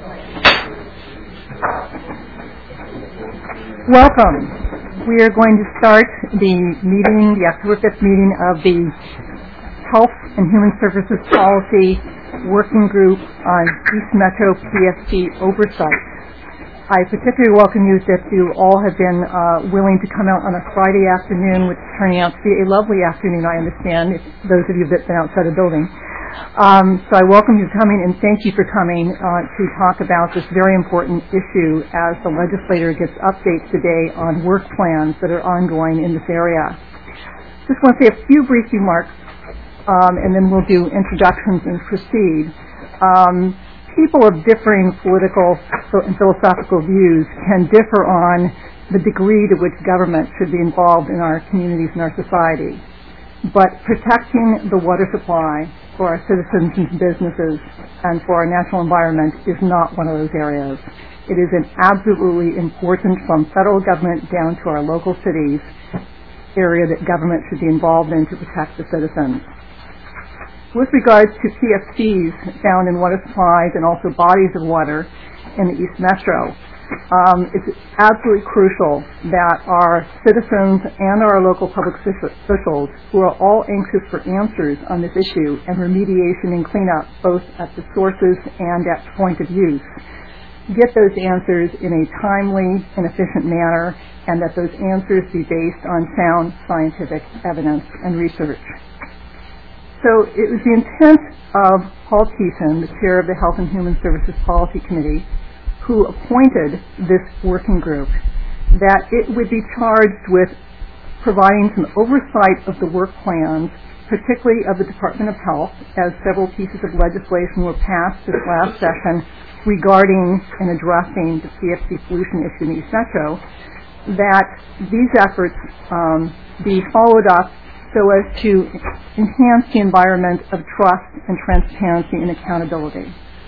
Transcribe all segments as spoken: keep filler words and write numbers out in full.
Welcome. We are going to start the meeting, the October fifth meeting of the Health and Human Services Policy Working Group on East Metro P S T Oversight. I particularly welcome you that you all have been uh, willing to come out on a Friday afternoon, which is turning out to be a lovely afternoon, I understand, if those of you that have been outside the building. Um, so I welcome you coming and thank you for coming uh, to talk about this very important issue as the legislator gets updates today on work plans that are ongoing in this area. Just want to say a few brief remarks um, and then we'll do introductions and proceed. Um, people of differing political and philosophical views can differ on the degree to which government should be involved in our communities and our society. But protecting the water supply for our citizens and businesses and for our natural environment is not one of those areas. It is an absolutely important, from federal government down to our local cities, area that government should be involved in to protect the citizens. With regards to P S Ts found in water supplies and also bodies of water in the East Metro, Um, it's absolutely crucial that our citizens and our local public officials, who are all anxious for answers on this issue and remediation and cleanup, both at the sources and at point of use, get those answers in a timely and efficient manner, and that those answers be based on sound scientific evidence and research. So it was the intent of Paul Thiessen, the chair of the Health and Human Services Policy Committee, who appointed this working group, that it would be charged with providing some oversight of the work plans, particularly of the Department of Health, as several pieces of legislation were passed this last session regarding and addressing the P S T pollution issue in East Metro, that these efforts um, be followed up so as to enhance the environment of trust and transparency and accountability.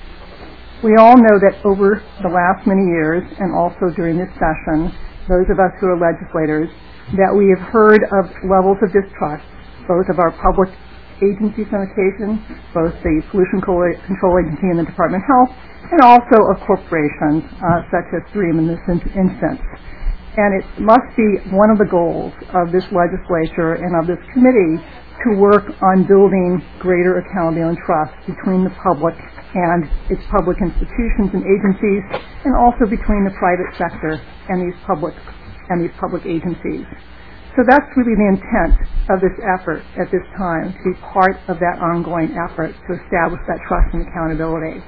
We all know that over the last many years, and also during this session, those of us who are legislators, that we have heard of levels of distrust, both of our public agencies on occasion, both the Pollution Control Agency and the Department of Health, and also of corporations uh, such as Dream in this instance. And it must be one of the goals of this legislature and of this committee to work on building greater accountability and trust between the public and its public institutions and agencies, and also between the private sector and these public and these public agencies. So that's really the intent of this effort at this time, to be part of that ongoing effort to establish that trust and accountability.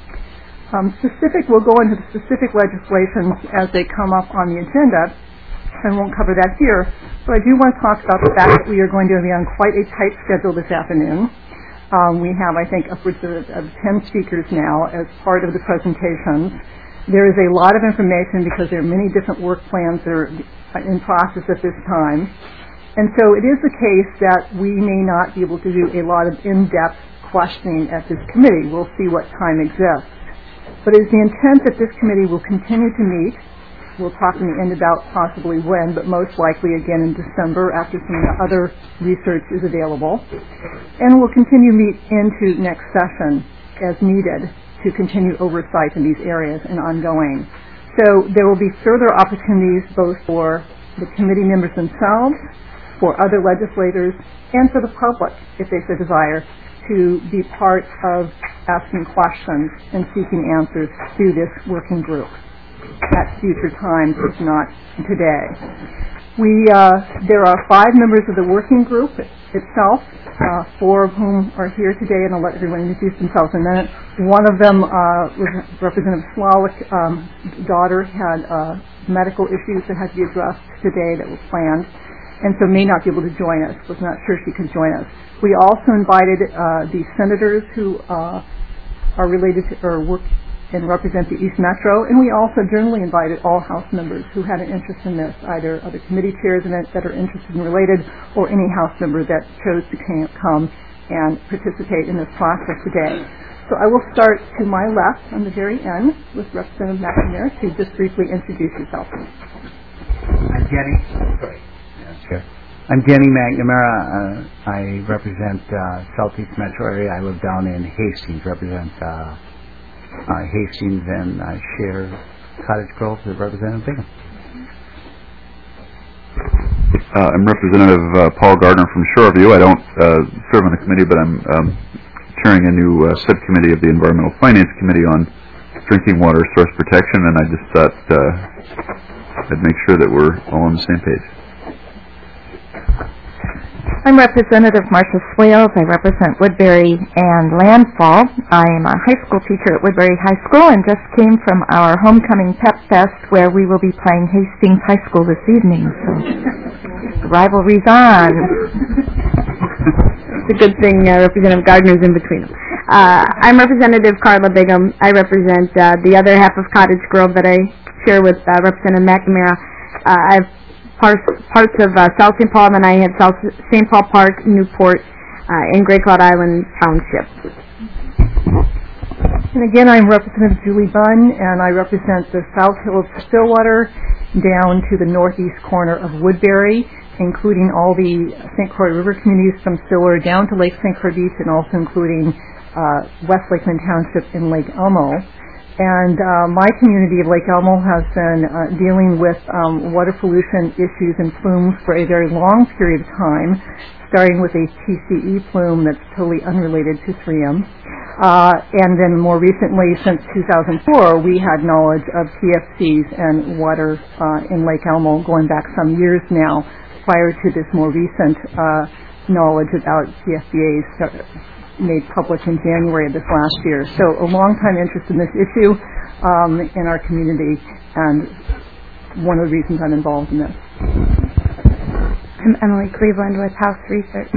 Um, specific, we'll go into the specific legislations as they come up on the agenda, and won't cover that here, but I do want to talk about the fact that we are going to be on quite a tight schedule this afternoon. Um, we have, I think, upwards of, of ten speakers now as part of the presentations. There is a lot of information because there are many different work plans that are in process at this time. And so it is the case that we may not be able to do a lot of in-depth questioning at this committee. We'll see what time exists. But it is the intent that this committee will continue to meet. We'll talk in the end about possibly when, but most likely again in December after some other research is available. And we'll continue to meet into next session as needed to continue oversight in these areas and ongoing. So there will be further opportunities both for the committee members themselves, for other legislators, and for the public, if they so desire, to be part of asking questions and seeking answers through this working group at future times, if not today. We, uh, there are five members of the working group itself, uh, four of whom are here today, and I'll let everyone introduce themselves in a minute. One of them, uh, was Representative Slawik's um, daughter had uh, medical issues that had to be addressed today that was planned, and so may not be able to join us, was not sure she could join us. We also invited uh, the senators who uh, are related to, or work and represent the East Metro, and we also generally invited all House members who had an interest in this, either other committee chairs in it that are interested and related, or any House member that chose to come and participate in this process today. So I will start to my left on the very end with Representative McNamara to just briefly introduce yourself. I'm Jenny. Sorry. Yeah, sure. I'm Jenny McNamara. Uh, I represent uh, Southeast Metro area. I live down in Hastings, represent uh, uh, Hastings and uh, share Cottage Grove with Representative Bingham. Uh, I'm Representative uh, Paul Gardner from Shoreview. I don't uh, serve on the committee, but I'm um, chairing a new uh, subcommittee of the Environmental Finance Committee on drinking water source protection, and I just thought uh, I'd make sure that we're all on the same page. I'm Representative Marcia Swales. I represent Woodbury and Landfall. I am a high school teacher at Woodbury High School and just came from our homecoming pep fest where we will be playing Hastings High School this evening. So the rivalry's on. It's a good thing uh, Representative Gardner's in between them. Uh, I'm Representative Carla Bingham. I represent uh, the other half of Cottage Grove that I share with uh, Representative McNamara. Uh, I've Parts, parts of uh, South Saint Paul, and then I had South Saint Paul Park, Newport, uh, and Great Cloud Island Township. And again, I'm Representative Julie Bunn, and I represent the South Hill of Stillwater down to the northeast corner of Woodbury, including all the Saint Croix River communities from Stillwater down to Lake Saint Croix Beach, and also including uh, West Lakeland Township in Lake Elmo. And uh, my community of Lake Elmo has been uh, dealing with um, water pollution issues and plumes for a very long period of time, starting with a T C E plume that's totally unrelated to three M. Uh, and then more recently, since two thousand four, we had knowledge of T F Cs and water uh, in Lake Elmo going back some years now, prior to this more recent uh, knowledge about T F B As made public in January of this last year. So a long-time interest in this issue um, in our community, and one of the reasons I'm involved in this. I'm Emily Cleveland with House Research.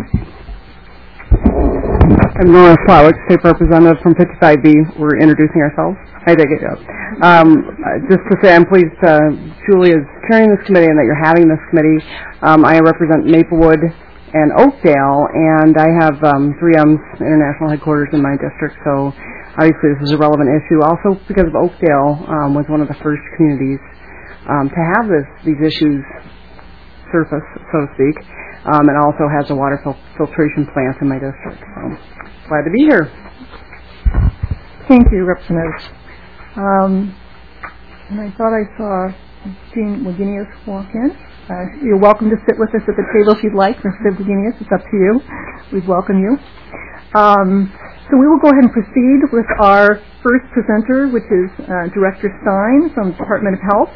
I'm Nora Slawick, State Representative from fifty-five B. We're introducing ourselves. I take it up. Um, just to say I'm pleased uh, Julie is chairing this committee and that you're having this committee. Um, I represent Maplewood and Oakdale, and I have um, three M's international headquarters in my district, so obviously this is a relevant issue. Also because of Oakdale um, was one of the first communities um, to have this, these issues surface, so to speak, um, and also has a water fil- filtration plant in my district. So glad to be here. Thank you, Representative. Um, and I thought I saw Jean Wagenius walk in. Uh, you're welcome to sit with us at the table if you'd like, Mister Wagenius. It's up to you. We'd welcome you. Um, so we will go ahead and proceed with our first presenter, which is uh, Director Stein from the Department of Health.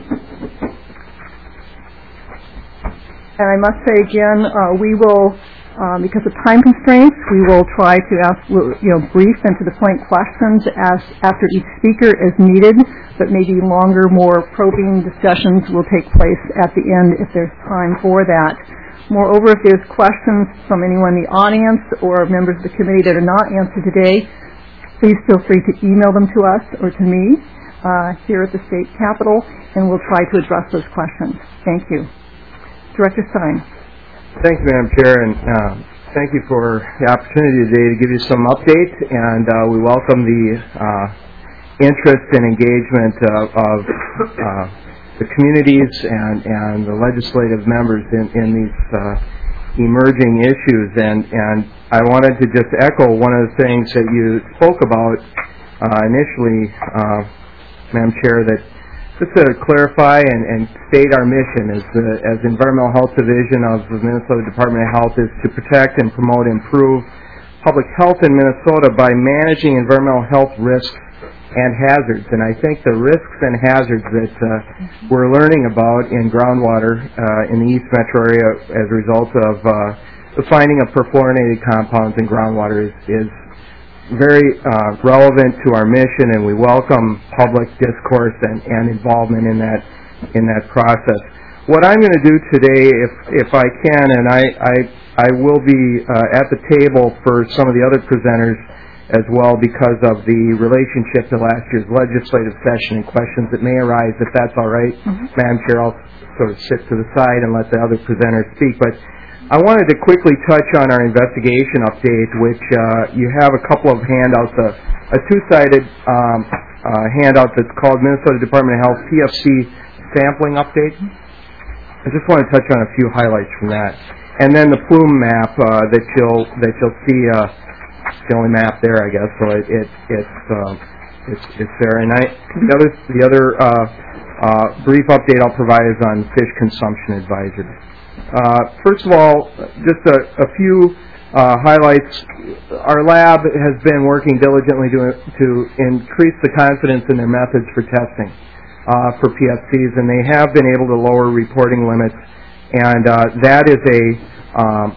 And I must say again, uh, we will, um, because of time constraints, we will try to ask, you know, brief and to the point questions as after each speaker as needed, but maybe longer, more probing discussions will take place at the end if there's time for that. Moreover, if there's questions from anyone in the audience or members of the committee that are not answered today, please feel free to email them to us or to me uh, here at the state capitol, and we'll try to address those questions. Thank you. Director Stein. Thank you, Madam Chair, and uh, thank you for the opportunity today to give you some update, and uh, we welcome the uh, interest and engagement uh, of uh, the communities and, and the legislative members in, in these uh, emerging issues. And, and I wanted to just echo one of the things that you spoke about uh, initially, uh, Madam Chair, that just to clarify and, and state our mission as the as the Environmental Health Division of the Minnesota Department of Health is to protect and promote and improve public health in Minnesota by managing environmental health risks and hazards. And I think the risks and hazards that uh, we're learning about in groundwater uh, in the East Metro area as a result of uh, the finding of perfluorinated compounds in groundwater is, is very uh, relevant to our mission, and we welcome public discourse and, and involvement in that in that process. What I'm going to do today, if if I can, and I I, I will be uh, at the table for some of the other presenters as well because of the relationship to last year's legislative session and questions that may arise. If that's all right, mm-hmm. Madam Chair, I'll sort of sit to the side and let the other presenters speak. But I wanted to quickly touch on our investigation update, which uh, you have a couple of handouts, a, a two-sided um, uh, handout that's called Minnesota Department of Health P F C Sampling Update. I just want to touch on a few highlights from that, and then the plume map uh, that you'll that you'll see. Uh, it's the only map there, I guess. So it, it it's uh, it's it's there. And I the other the other uh, uh, brief update I'll provide is on fish consumption advisory. Uh, first of all, just a, a few uh, highlights. Our lab has been working diligently to to increase the confidence in their methods for testing uh, for P F Cs, and they have been able to lower reporting limits. And uh, that is a um,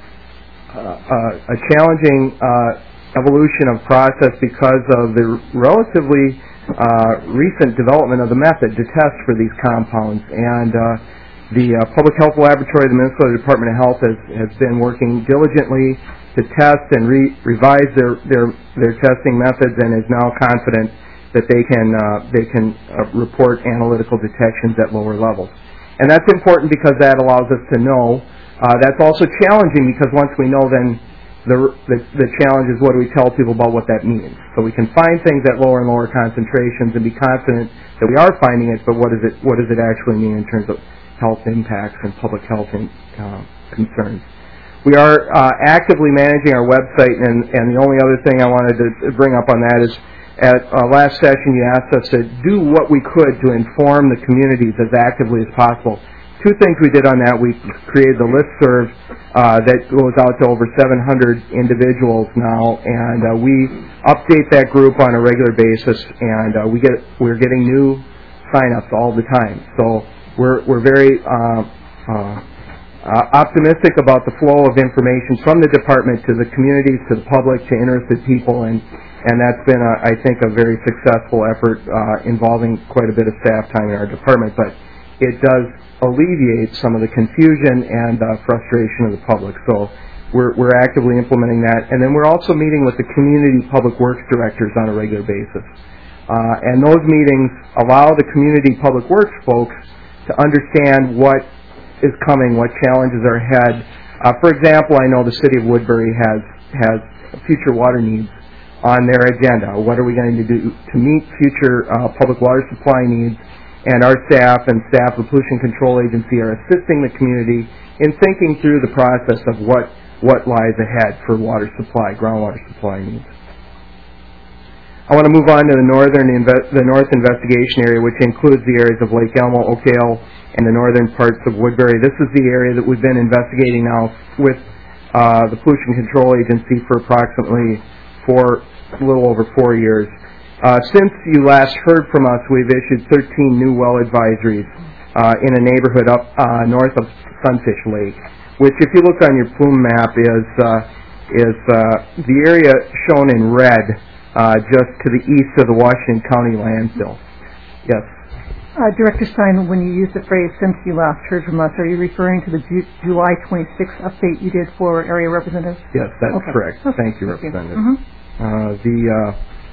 uh, a challenging uh, evolution of process because of the relatively uh, recent development of the method to test for these compounds. And uh, the uh, Public Health Laboratory of the Minnesota Department of Health has, has been working diligently to test and re- revise their, their their testing methods, and is now confident that they can uh, they can uh, report analytical detections at lower levels. And that's important because that allows us to know. Uh, that's also challenging because once we know, then the, the the challenge is what do we tell people about what that means. So we can find things at lower and lower concentrations and be confident that we are finding it, but what does it what does it actually mean in terms of health impacts and public health in, uh, concerns? We are uh, actively managing our website, and, and the only other thing I wanted to bring up on that is at uh, last session you asked us to do what we could to inform the communities as actively as possible. Two things we did on that. We created the listserv uh, that goes out to over seven hundred individuals now, and uh, we update that group on a regular basis, and uh, we get we're getting new sign-ups all the time. So we're we're very uh, uh, uh, optimistic about the flow of information from the department to the communities, to the public, to interested people, and and that's been, a, I think, a very successful effort uh, involving quite a bit of staff time in our department. But it does alleviate some of the confusion and uh, frustration of the public. So we're we're actively implementing that, and then we're also meeting with the community public works directors on a regular basis. Uh, and those meetings allow the community public works folks to understand what is coming, what challenges are ahead. Uh, for example, I know the city of Woodbury has has future water needs on their agenda. What are we going to do to meet future uh, public water supply needs? And our staff and staff of the Pollution Control Agency are assisting the community in thinking through the process of what, what lies ahead for water supply, groundwater supply needs. I want to move on to the northern inve- the north investigation area, which includes the areas of Lake Elmo, Oak Ale, and the northern parts of Woodbury. This is the area that we've been investigating now with uh, the Pollution Control Agency for approximately four, a little over four years. Uh, since you last heard from us, we've issued thirteen new well advisories uh, in a neighborhood up uh, north of Sunfish Lake, which, if you look on your plume map, is uh, is uh, the area shown in red uh, just to the east of the Washington County landfill. Yes. Uh, Director Stein, when you use the phrase "since you last heard from us," are you referring to the Ju- July twenty-sixth update you did for area representatives? Yes, that's okay. correct. Okay. Thank you, Thank Representative. You. Mm-hmm. Uh, the uh,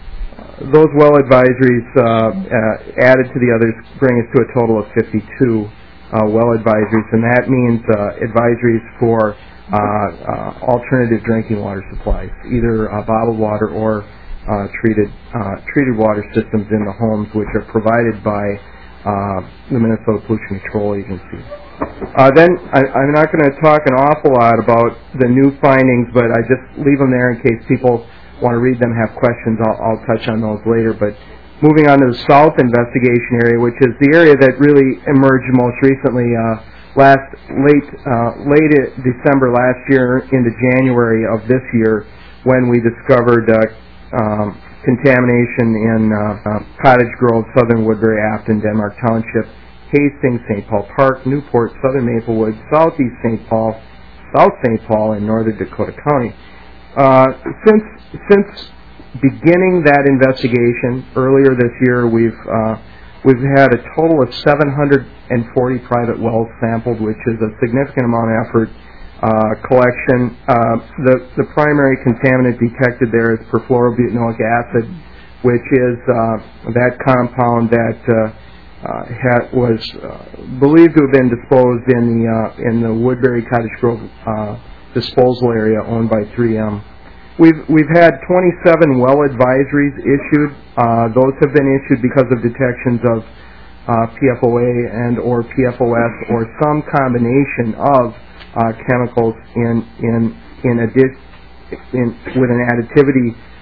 those well advisories uh, uh, added to the others bring us to a total of fifty-two uh, well advisories, and that means uh, advisories for uh, uh, alternative drinking water supplies, either uh, bottled water or uh, treated uh, treated water systems in the homes, which are provided by uh, the Minnesota Pollution Control Agency. Uh, then I, I'm not going to talk an awful lot about the new findings, but I just leave them there in case people want to read them, have questions. I'll, I'll touch on those later. But moving on to the south investigation area, which is the area that really emerged most recently, uh, last late uh, late December last year into January of this year, when we discovered uh, um, contamination in uh, uh, Cottage Grove, Southern Woodbury, Afton, Denmark Township, Hastings, Saint Paul Park, Newport, Southern Maplewood, Southeast Saint Paul, South Saint Paul, and Northern Dakota County. Uh, since since beginning that investigation earlier this year, we've uh, we've had a total of seven hundred forty private wells sampled, which is a significant amount of effort. Uh, collection. Uh, the the primary contaminant detected there is perfluorobutanoic acid, which is uh, that compound that uh, uh, had, was uh, believed to have been disposed in the uh, in the Woodbury Cottage Grove uh, disposal area owned by three M. We've we've had twenty-seven well advisories issued. Uh, those have been issued because of detections of uh, P F O A and or P F O S or some combination of uh, chemicals in in in addition in with an additivity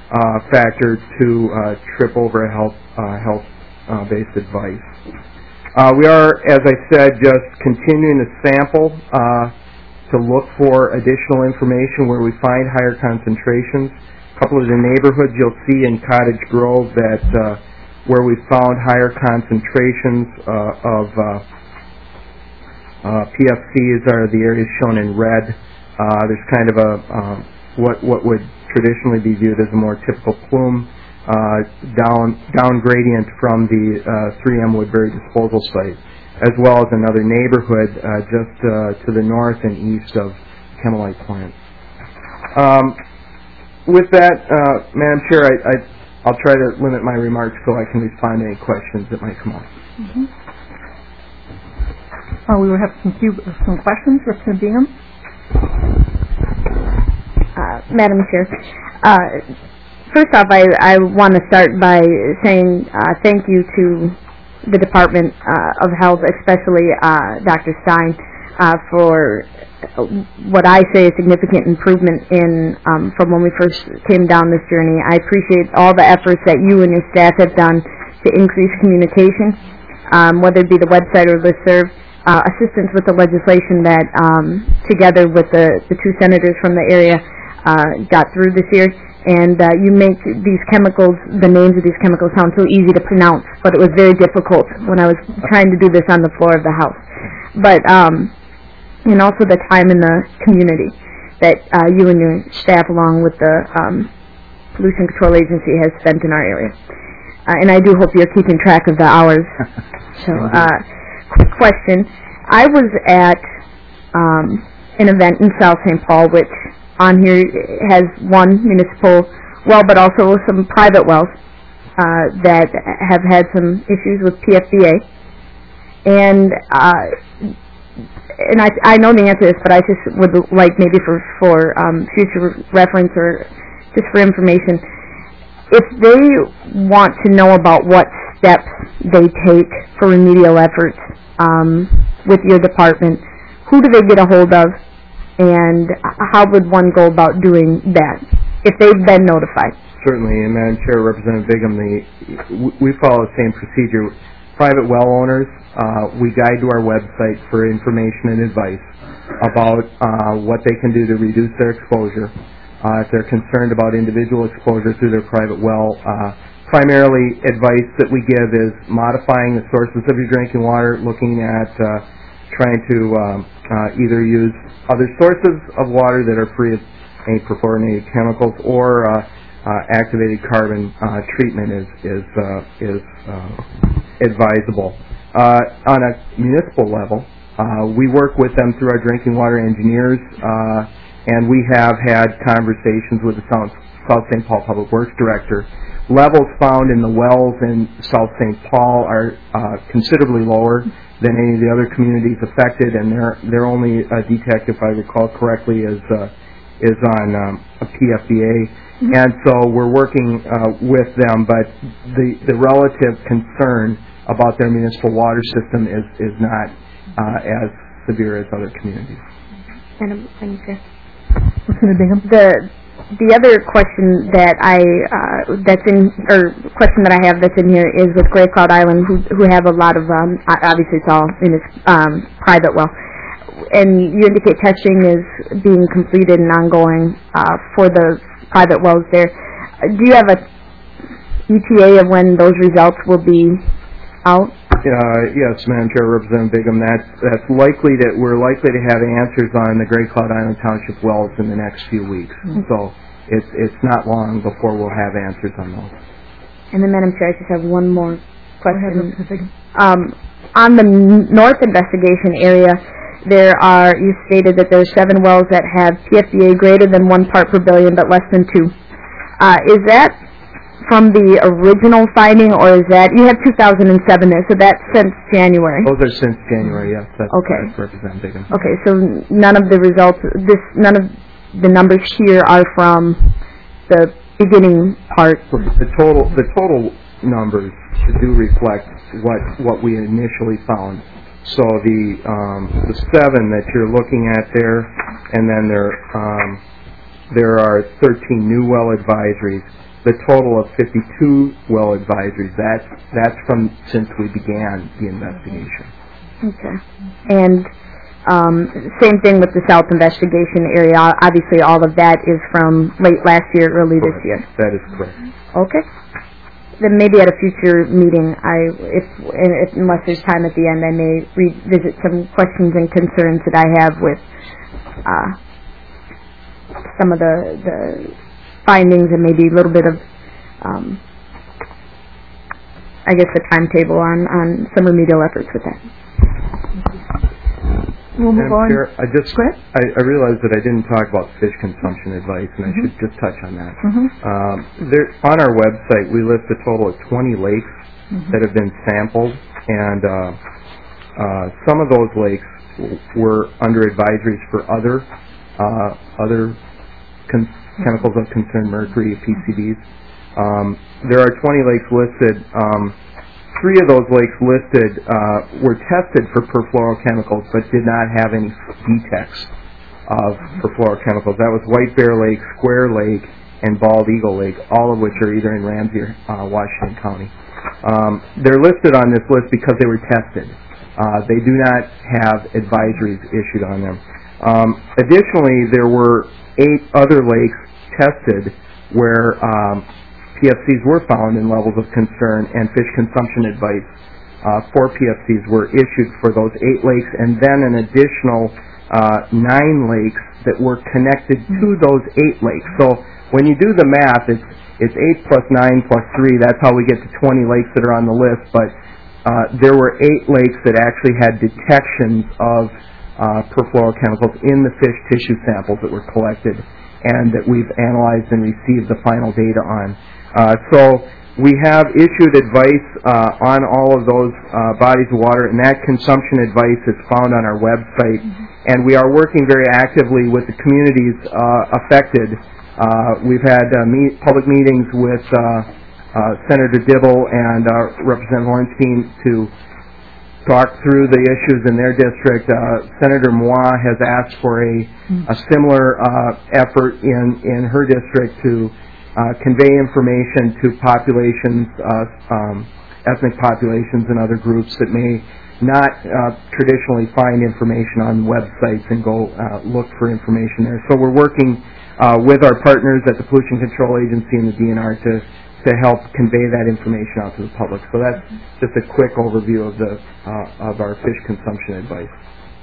uh, factor to uh, trip over health uh, health uh, based advice. Uh, we are, as I said, just continuing to sample uh, to look for additional information where we find higher concentrations. A couple of the neighborhoods you'll see in Cottage Grove that uh, where we found higher concentrations uh, of uh, uh, P F Cs are the areas shown in red. Uh, there's kind of a uh, what what would traditionally be viewed as a more typical plume uh, down down gradient from the uh, three M Woodbury disposal site, as well as another neighborhood uh, just uh, to the north and east of Chemolyte plant. Um, with that, uh, Madam Chair, I, I, I'll try to limit my remarks so I can respond to any questions that might come up. Mm-hmm. Uh, we will have some few some questions. Representative Bingham. Uh, Madam Chair, uh, first off, I, I want to start by saying uh, thank you to the Department uh, of Health, especially uh, Doctor Stein, uh, for what I say a significant improvement in um, from when we first came down this journey. I appreciate all the efforts that you and your staff have done to increase communication, um, whether it be the website or listserv, uh, assistance with the legislation that, um, together with the, the two senators from the area, uh, got through this year. And uh, you make these chemicals, the names of these chemicals, sound so easy to pronounce, but it was very difficult when I was trying to do this on the floor of the House. But um, and also the time in the community that uh, you and your staff, along with the um, Pollution Control Agency, has spent in our area. Uh, and I do hope you're keeping track of the hours. So, uh, quick question. I was at um, an event in South Saint Paul, which on here has one municipal well, but also some private wells uh, that have had some issues with P F D A. And uh, and I, I know the answer to this, but I just would like maybe for, for um, future reference or just for information, if they want to know about what steps they take for remedial efforts um, with your department, who do they get a hold of, and how would one go about doing that if they've been notified? Certainly, and Madam Chair, Representative Bingham, the, we follow the same procedure. Private well owners, uh, we guide to our website for information and advice about uh, what they can do to reduce their exposure. Uh, if they're concerned about individual exposure through their private well, uh, primarily advice that we give is modifying the sources of your drinking water, looking at uh, trying to um, uh, either use other sources of water that are free of any perfluorinated chemicals, or uh, uh, activated carbon uh, treatment is is uh, is uh, advisable. Uh, on a municipal level, uh, we work with them through our drinking water engineers, uh, and we have had conversations with the South, South Saint Paul Public Works Director. Levels found in the wells in South Saint Paul are uh, considerably lower than any of the other communities affected, and their their only uh, detect, if I recall correctly, is uh, is on um, a P F D A. Mm-hmm. And so we're working uh, with them, but the the relative concern about their municipal water system is, is not uh, as severe as other communities. Madam Chair. The the other question that I uh, that's in or question that I have that's in here is with Gray Cloud Island, who who have a lot of um, obviously it's all in its um, private well, and you indicate testing is being completed and ongoing uh, for the private wells there. Do you have a E T A of when those results will be out? Uh, yes, Madam Chair, Representative Bingham. That's that's likely that we're likely to have answers on the Gray Cloud Island Township wells in the next few weeks. Mm-hmm. So it's it's not long before we'll have answers on those. And then, Madam Chair, I just have one more question. Um, on the north investigation area, there are you stated that there are seven wells that have P F D A greater than one part per billion, but less than two. Uh, is that from the original finding, or is that, you have two thousand seven there, so that's since January? Those are since January, yes. That's okay. Representative Bingham. Okay, so none of the results, this, none of the numbers here are from the beginning part? The total, the total numbers do reflect what what we initially found. So the um, the seven that you're looking at there, and then there um, there are thirteen new well advisories. the total of fifty-two well advisories. That's that's from since we began the investigation. Okay. And um, same thing with the South investigation area. Obviously, all of that is from late last year, early Correct. this year. That is correct. Okay. Then maybe at a future meeting, I, if, if unless there's time at the end, I may revisit some questions and concerns that I have with uh, some of the, the findings and maybe a little bit of, um, I guess, the timetable on, on some remedial efforts with that. We'll move Madam on. Chair, I just Go ahead. I, I realized that I didn't talk about fish consumption advice, and Mm-hmm. I should just touch on that. Mm-hmm. Um, there, on our website, we list a total of twenty lakes Mm-hmm. that have been sampled, and uh, uh, some of those lakes w- were under advisories for other uh, other con- chemicals of concern, mercury, P C Bs. Um, there are twenty lakes listed. Um, Three of those lakes listed uh, were tested for perfluorochemicals, but did not have any detects of perfluorochemicals. That was White Bear Lake, Square Lake, and Bald Eagle Lake, all of which are either in Ramsey or uh, Washington County. Um, they're listed on this list because they were tested. Uh, they do not have advisories issued on them. Um, additionally, there were eight other lakes tested where um, P F Cs were found in levels of concern, and fish consumption advice uh, for P F Cs were issued for those eight lakes, and then an additional uh, nine lakes that were connected to those eight lakes. So when you do the math, it's it's eight plus nine plus three. That's how we get to twenty lakes that are on the list. But uh, there were eight lakes that actually had detections of uh, perfluorochemicals in the fish tissue samples that were collected and that we've analyzed and received the final data on. Uh, so we have issued advice uh, on all of those uh, bodies of water, and that consumption advice is found on our website. Mm-hmm. And we are working very actively with the communities uh, affected. Uh, we've had uh, meet, public meetings with uh, uh, Senator Dibble and uh, Representative Hornstein to talk through the issues in their district. Uh, Senator Moi has asked for a, mm-hmm. a similar uh, effort in, in her district to Uh, convey information to populations, uh, um, ethnic populations and other groups that may not uh, traditionally find information on websites and go uh, look for information there. So we're working uh, with our partners at the Pollution Control Agency and the D N R to, to help convey that information out to the public. So that's just a quick overview of the uh, of our fish consumption advice.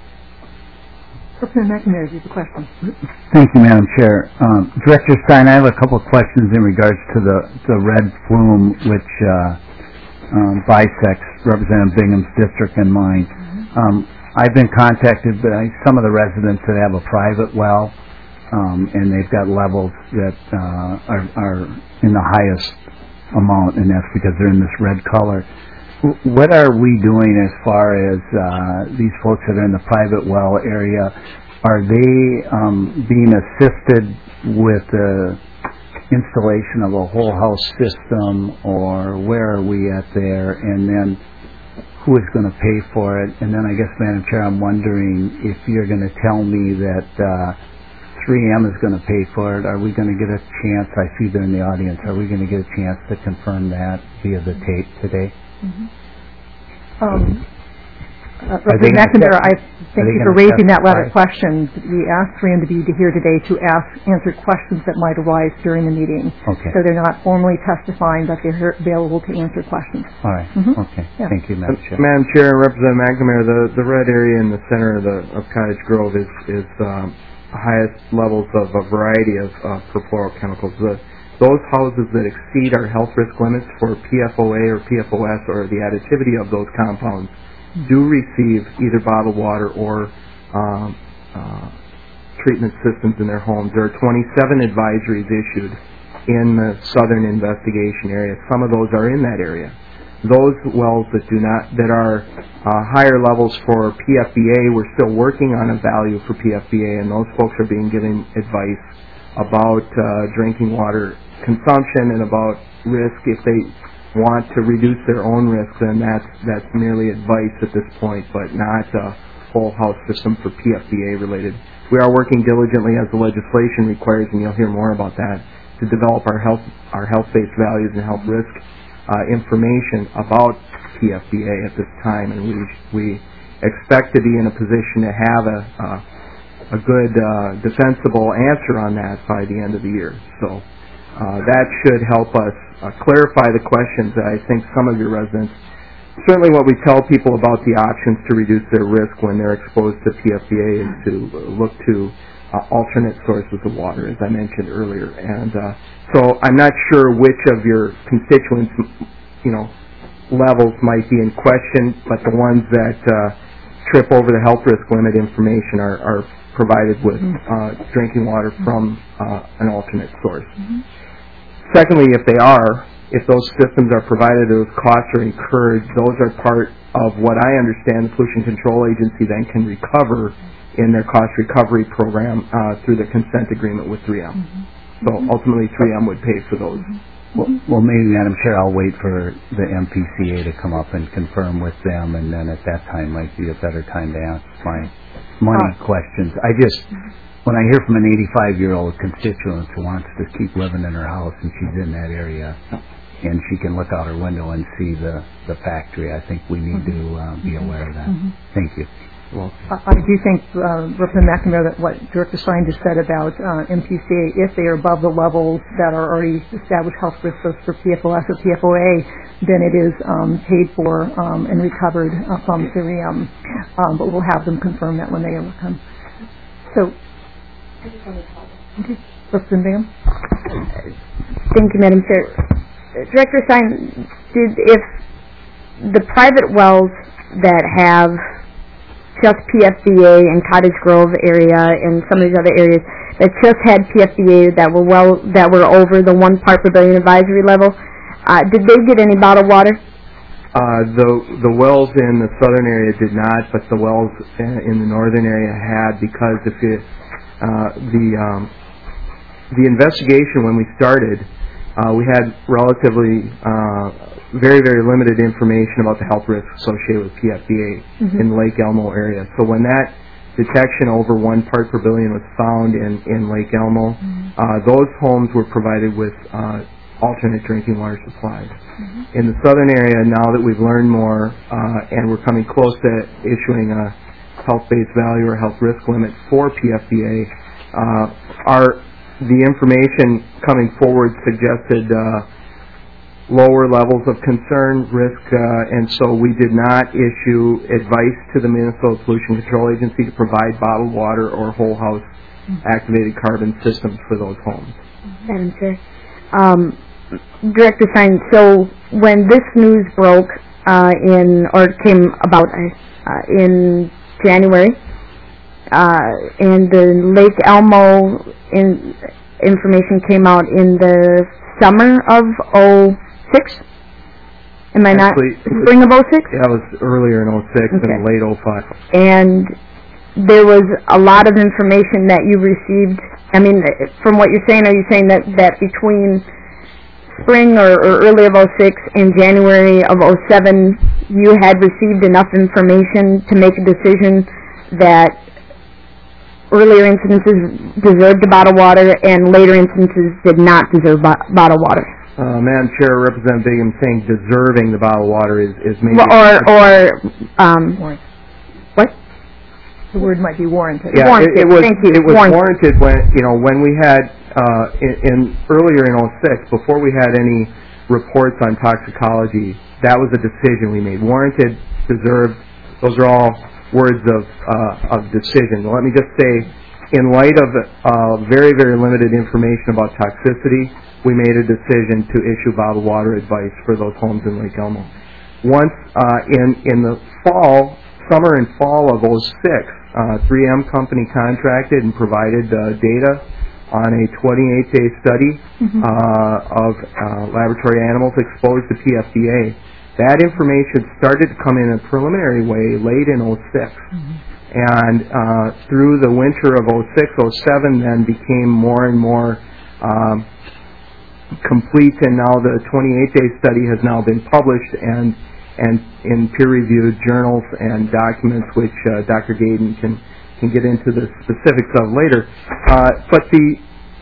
Representative McNamara, you have a question. Thank you, Madam Chair. Um, Director Stein, I have a couple of questions in regards to the, the red flume, which uh, um, bisects Representative Bingham's district and mine. Mm-hmm. Um, I've been contacted by some of the residents that have a private well, um, and they've got levels that uh, are, are in the highest amount, and that's because they're in this red color. What are we doing as far as uh, these folks that are in the private well area? Are they um, being assisted with the installation of a whole house system, or where are we at there? And then who is going to pay for it? And then I guess, Madam Chair, I'm wondering if you're going to tell me that uh, three M is going to pay for it. Are we going to get a chance? I see they're in the audience. Are we going to get a chance to confirm that via the tape today? Mm-hmm. Um, uh, Representative McNamara, I thank you for raising that latter question. We asked three M to be here today to ask answer questions that might arise during the meeting. Okay. So they're not formally testifying, but they're available to answer questions. All right. Mm-hmm. Okay. Yeah. Thank you, Madam Chair. Madam Chair and Representative McNamara, the, the red area in the center of the of Cottage Grove is is um, highest levels of a variety of uh, perfluorochemicals. The Those houses that exceed our health risk limits for P F O A or P F O S, or the additivity of those compounds, do receive either bottled water or um, uh, treatment systems in their homes. There are twenty-seven advisories issued in the southern investigation area. Some of those are in that area. Those wells that do not, that are uh, higher levels for P F B A, we're still working on a value for P F B A, and those folks are being given advice about uh, drinking water consumption and about risk. If they want to reduce their own risk, then that's that's merely advice at this point, but not a whole house system for P F B A related. We are working diligently as the legislation requires, and you'll hear more about that, to develop our health our health-based values and health risk uh, information about P F B A at this time, and we we expect to be in a position to have a uh, a good uh, defensible answer on that by the end of the year. So uh, that should help us uh, clarify the questions that I think some of your residents. Certainly what we tell people about the options to reduce their risk when they're exposed to P F B A is to look to uh, alternate sources of water, as I mentioned earlier. And uh, so I'm not sure which of your constituents, you know, levels might be in question, but the ones that uh, trip over the health risk limit information are, are provided with uh, drinking water from uh, an alternate source. Mm-hmm. Secondly, if they are, if those systems are provided, those costs are incurred, those are part of what I understand the Pollution Control Agency then can recover in their cost recovery program uh, through the consent agreement with three M. Mm-hmm. So ultimately three M would pay for those. Well, well, maybe, Madam Chair, I'll wait for the M P C A to come up and confirm with them, and then at that time might be a better time to ask my money uh, questions. I just, when I hear from an eighty-five-year-old constituent who wants to keep living in her house and she's in that area, and she can look out her window and see the, the factory, I think we need to uh, be aware of that. Mm-hmm. Thank you. Well, I do think, uh, Representative McNamara, that what Director Stein just said about uh, M P C A, if they are above the levels that are already established health risks for P F O S or P F O A, then it is um, paid for um, and recovered uh, from three M. Um, but we'll have them confirm that when they come. So, okay, Representative Bingham. Thank you, Madam Chair. Director Stein, did if the private wells that have just P F B A in Cottage Grove area and some of these other areas that just had P F B A that were well that were over the one part per billion advisory level, uh, did they get any bottled water? Uh, the the wells in the southern area did not, but the wells in the northern area had, because if it, uh, the um, the investigation when we started, uh, we had relatively uh, very, very limited information about the health risks associated with P F B A mm-hmm. in the Lake Elmo area. So when that detection over one part per billion was found in, in Lake Elmo, mm-hmm. uh, those homes were provided with uh, alternate drinking water supplies. Mm-hmm. In the southern area, now that we've learned more uh, and we're coming close to issuing a health-based value or health risk limit for P F B A, uh, our the information coming forward suggested uh, lower levels of concern, risk, uh, and so we did not issue advice to the Minnesota Pollution Control Agency to provide bottled water or whole house activated carbon systems for those homes. Madam Chair. Um, Director Stein, so when this news broke uh, in, or came about uh, in January, uh, and the Lake Elmo in, information came out in the summer of oh six? Am I Actually, not? Spring of oh six? Yeah, it was earlier in oh six okay. and late oh five. And there was a lot of information that you received. I mean, from what you're saying, are you saying that, that between spring or, or early of oh six and January of oh seven, you had received enough information to make a decision that earlier incidences deserved bottled water and later instances did not deserve bo- bottled water? Uh, Madam Chair, Representative Bingham saying deserving the bottled water is, is maybe... Well, or, or, um... Warrant. What? The word might be warranted. Yeah, warranted. It, it was, Thank you. It was warranted. warranted when, you know, when we had, uh, in, in earlier in oh six, before we had any reports on toxicology, that was a decision we made. Warranted, deserved, those are all words of, uh, of decision. Let me just say, in light of uh, very, very limited information about toxicity, we made a decision to issue bottled water advice for those homes in Lake Elmo. Once uh, in in the fall, summer and fall of oh six, uh, three M company contracted and provided uh, data on a twenty-eight day study mm-hmm. uh, of uh, laboratory animals exposed to P F B A. That information started to come in a preliminary way late in oh six. Mm-hmm. And uh, through the winter of oh six, oh seven then became more and more um, complete, and now the twenty-eight day study has now been published and and in peer-reviewed journals and documents, which uh, Doctor Gaden can can get into the specifics of later. Uh, but the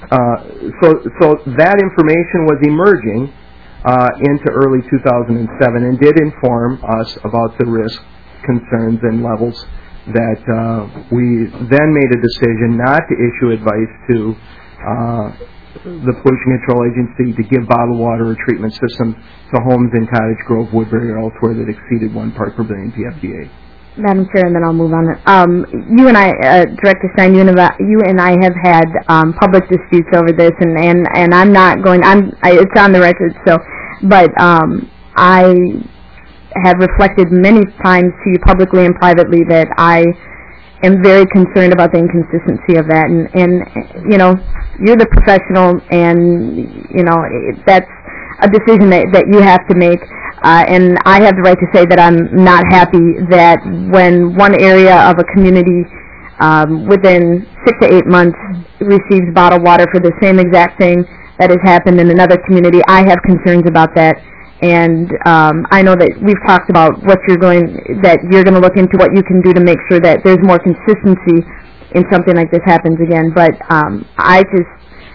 uh, so, so that information was emerging uh, into early two thousand seven and did inform us about the risk, concerns, and levels that uh, we then made a decision not to issue advice to uh, the Pollution Control Agency to give bottled water or treatment systems to homes in Cottage Grove, Woodbury, or elsewhere that exceeded one part per billion P F D A. Madam Chair, and then I'll move on. Um, you and I, uh, Director Stein, you and, you and I have had um, public disputes over this, and, and, and I'm not going. I'm. I, it's on the record. So, but um, I have reflected many times to you publicly and privately that I am very concerned about the inconsistency of that. And, and you know, you're the professional, and you know it, that's a decision that, that you have to make. Uh, and I have the right to say that I'm not happy that when one area of a community um, within six to eight months receives bottled water for the same exact thing that has happened in another community. I have concerns about that, and um, I know that we've talked about what you're going, that you're going to look into what you can do to make sure that there's more consistency in something like this happens again. But um, I just,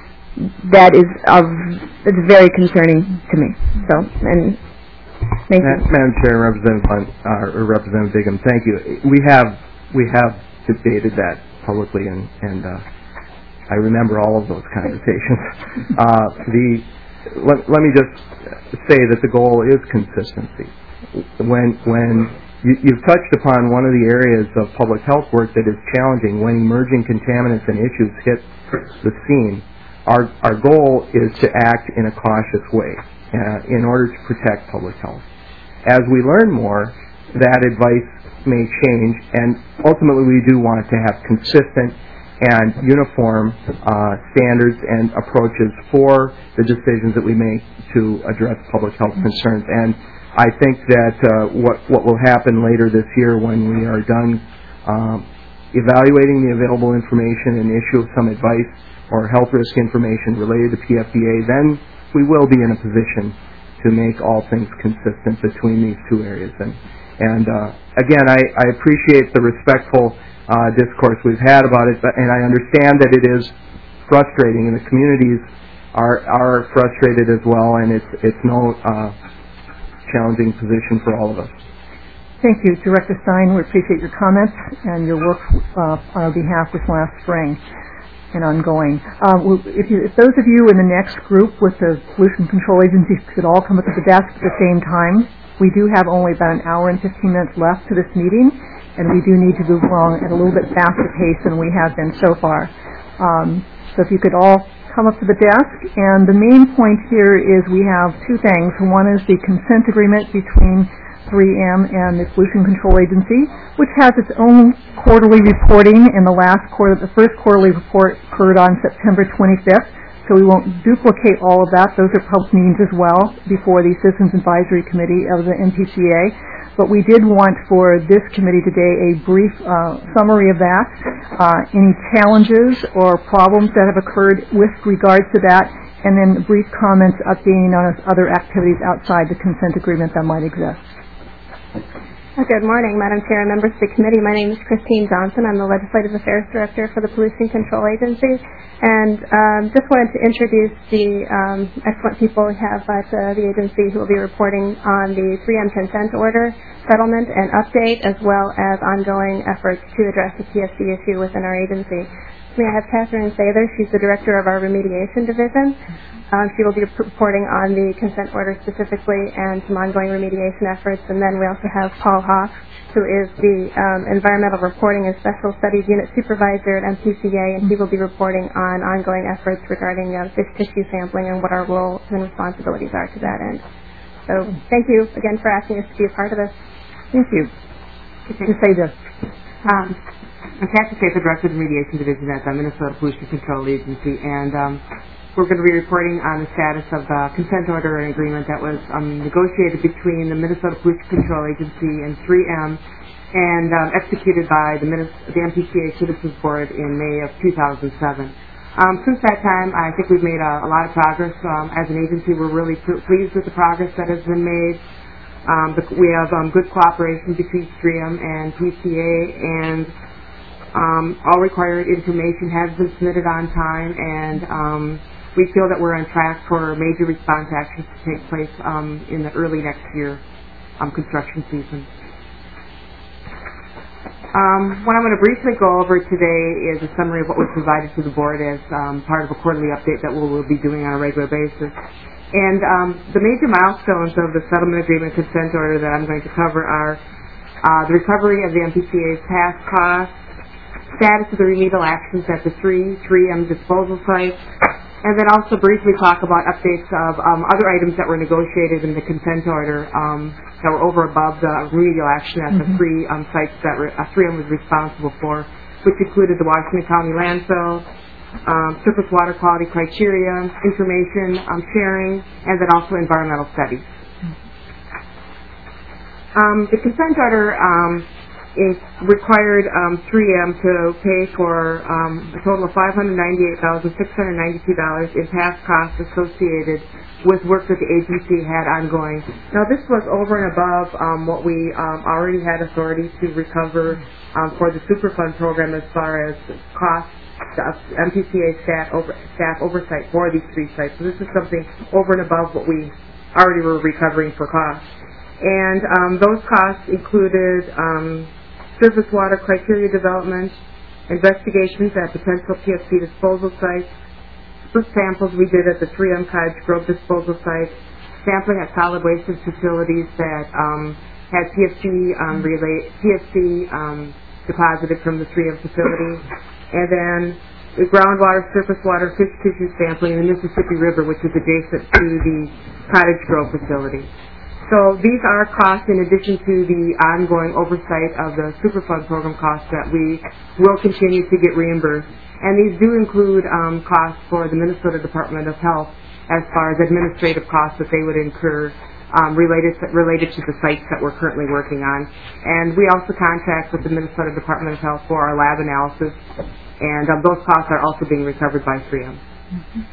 that is of, it's very concerning to me. So, and. Thank you. Madam Chair, Representative Hunt, uh, or Representative Bigham, thank you. We have we have debated that publicly, and, and uh, I remember all of those conversations. uh, the let, let me just say that the goal is consistency. When when you, you've touched upon one of the areas of public health work that is challenging, when emerging contaminants and issues hit the scene, our our goal is to act in a cautious way. Uh, in order to protect public health. As we learn more, that advice may change, and ultimately we do want to have consistent and uniform uh, standards and approaches for the decisions that we make to address public health concerns. And I think that uh, what, what will happen later this year when we are done um, evaluating the available information and issue some advice or health risk information related to P F D A, then we will be in a position to make all things consistent between these two areas. And, and uh, again, I, I appreciate the respectful uh, discourse we've had about it, but, and I understand that it is frustrating, and the communities are are frustrated as well, and it's it's no uh, challenging position for all of us. Thank you, Director Stein. We appreciate your comments and your work uh, on our behalf this last spring and ongoing. Uh, if, you, if those of you in the next group with the Pollution Control Agency could all come up to the desk at the same time, we do have only about an hour and fifteen minutes left to this meeting, and we do need to move along at a little bit faster pace than we have been so far. Um, so if you could all come up to the desk, and the main point here is we have two things. One is the consent agreement between three M and the Pollution Control Agency, which has its own quarterly reporting. In the last quarter, the first quarterly report occurred on September twenty-fifth, so we won't duplicate all of that. Those are public meetings as well before the Citizens Advisory Committee of the N P C A. But we did want for this committee today a brief uh, summary of that, uh, any challenges or problems that have occurred with regards to that, and then brief comments updating on other activities outside the consent agreement that might exist. Good morning, Madam Chair and members of the committee. My name is Christine Johnson. I'm the Legislative Affairs Director for the Pollution Control Agency, and um, just wanted to introduce the um, excellent people we have at uh, the agency who will be reporting on the three M consent order settlement and update, as well as ongoing efforts to address the P S C issue within our agency. We have Catherine Sather. She's the Director of our Remediation Division. Um, she will be reporting on the consent order specifically and some ongoing remediation efforts. And then we also have Paul Hoff, who is the um, Environmental Reporting and Special Studies Unit Supervisor at N P C A, and he will be reporting on ongoing efforts regarding uh, fish tissue sampling and what our roles and responsibilities are to that end. So thank you again for asking us to be a part of this. Thank you. To say this. Um, I'm Catherine Sather, Director of the Remediation Division at the Minnesota Pollution Control Agency, and um, we're going to be reporting on the status of the consent order and agreement that was um, negotiated between the Minnesota Pollution Control Agency and three M and um, executed by the, Minnes- the N P C A Citizens Board in May of two thousand seven. Um, since that time, I think we've made a, a lot of progress. Um, as an agency, we're really pl- pleased with the progress that has been made. Um, the, we have um, good cooperation between three M and P C A, and Um, all required information has been submitted on time, and um, we feel that we're on track for major response actions to take place um, in the early next year um, construction season. Um, what I'm going to briefly go over today is a summary of what was provided to the board as um, part of a quarterly update that we'll, we'll be doing on a regular basis. And um, the major milestones of the settlement agreement consent order that I'm going to cover are uh, the recovery of the M P C A's past costs, status of the remedial actions at the three three M disposal sites, and then also briefly talk about updates of um, other items that were negotiated in the consent order um, that were over above the remedial action at mm-hmm. the three um, sites that re- uh, three M was responsible for, which included the Washington County landfill, um, surface water quality criteria, information um, sharing, and then also environmental studies. Um, the consent order um, is required um, three M to pay for um, a total of five hundred ninety-eight thousand six hundred ninety-two dollars in past costs associated with work that the agency had ongoing. Now, this was over and above um, what we um, already had authority to recover um, for the Superfund program as far as costs, the M P C A staff, over, staff oversight for these three sites. So this is something over and above what we already were recovering for costs. And um, those costs included um, surface water criteria development, investigations at potential P F C disposal sites, split samples we did at the three M Cottage Grove disposal site, sampling at solid waste facilities that um, had P F C um, relate, P F C um, deposited from the three M facility, and then the groundwater, surface water, fish tissue sampling in the Mississippi River, which is adjacent to the Cottage Grove facility. So these are costs in addition to the ongoing oversight of the Superfund program costs that we will continue to get reimbursed. And these do include um, costs for the Minnesota Department of Health as far as administrative costs that they would incur um, related to, related to the sites that we're currently working on. And we also contract with the Minnesota Department of Health for our lab analysis, and um, those costs are also being recovered by three M. Mm-hmm.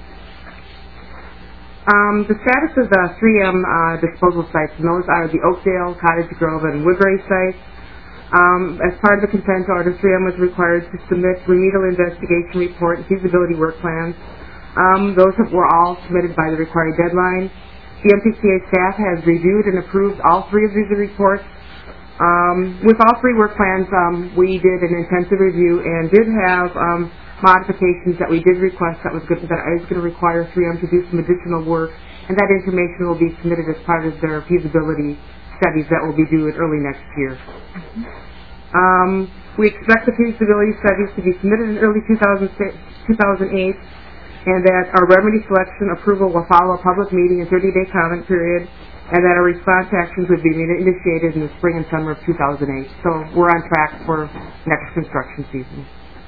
Um, the status of the three M uh, disposal sites, and those are the Oakdale, Cottage Grove, and Woodbury sites. Um, as part of the consent order, three M was required to submit remedial investigation report and feasibility work plans. Um, those have, were all submitted by the required deadline. The M P C A staff has reviewed and approved all three of these reports. Um, with all three work plans, um, we did an intensive review and did have um, modifications that we did request that was good, that is going to require three M to do some additional work, and that information will be submitted as part of their feasibility studies that will be due in early next year. Mm-hmm. Um, we expect the feasibility studies to be submitted in early two thousand eight, and that our remedy selection approval will follow a public meeting and thirty-day comment period, and that our response actions would be initiated in the spring and summer of two thousand eight. So we're on track for next construction season.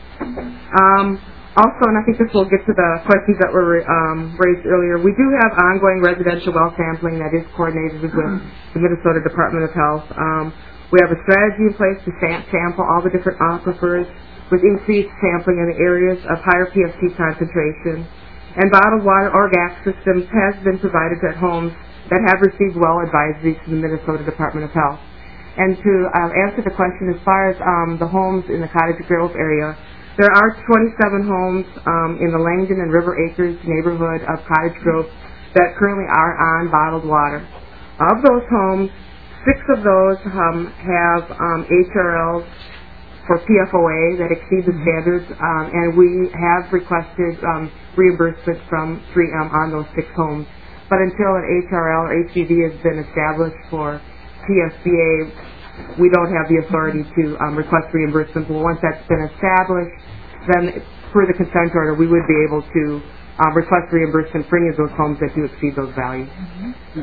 Um, also, and I think this will get to the questions that were um, raised earlier, we do have ongoing residential well sampling that is coordinated with the Minnesota Department of Health. Um, we have a strategy in place to sam- sample all the different aquifers with increased sampling in the areas of higher P F C concentration. And bottled water or G A C systems has been provided at homes that have received well advisories from the Minnesota Department of Health. And to uh, answer the question as far as um, the homes in the Cottage Grove area, there are twenty-seven homes um, in the Langdon and River Acres neighborhood of Cottage Grove that currently are on bottled water. Of those homes, six of those um, have um, H R Ls for P F O A that exceed the standards, um, and we have requested um, reimbursement from three M on those six homes. But until an H R L or H E V has been established for P S B A, we don't have the authority to um, request reimbursement. Well, once that's been established, then per the consent order, we would be able to um, request reimbursement for any of those homes that do exceed those values. Mm-hmm.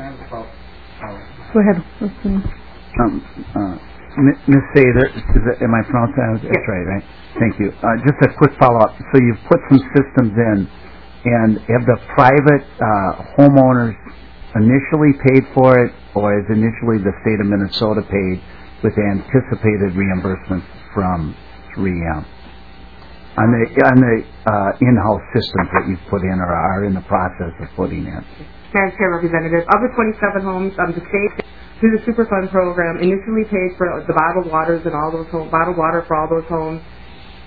Go ahead. Um, uh, Miz Sather, is it, am I pronouncing that? That's yes. right, right? Thank you. Uh, just a quick follow-up. So you've put some systems in, and have the private uh, homeowners initially paid for it, or is initially the state of Minnesota paid with anticipated reimbursement from three M on the on the uh, in-house systems that you've put in or are in the process of putting in? Madam Chair, Representative, of the twenty-seven homes, um, the state through the Superfund program initially paid for the bottled waters and all those home, bottled water for all those homes.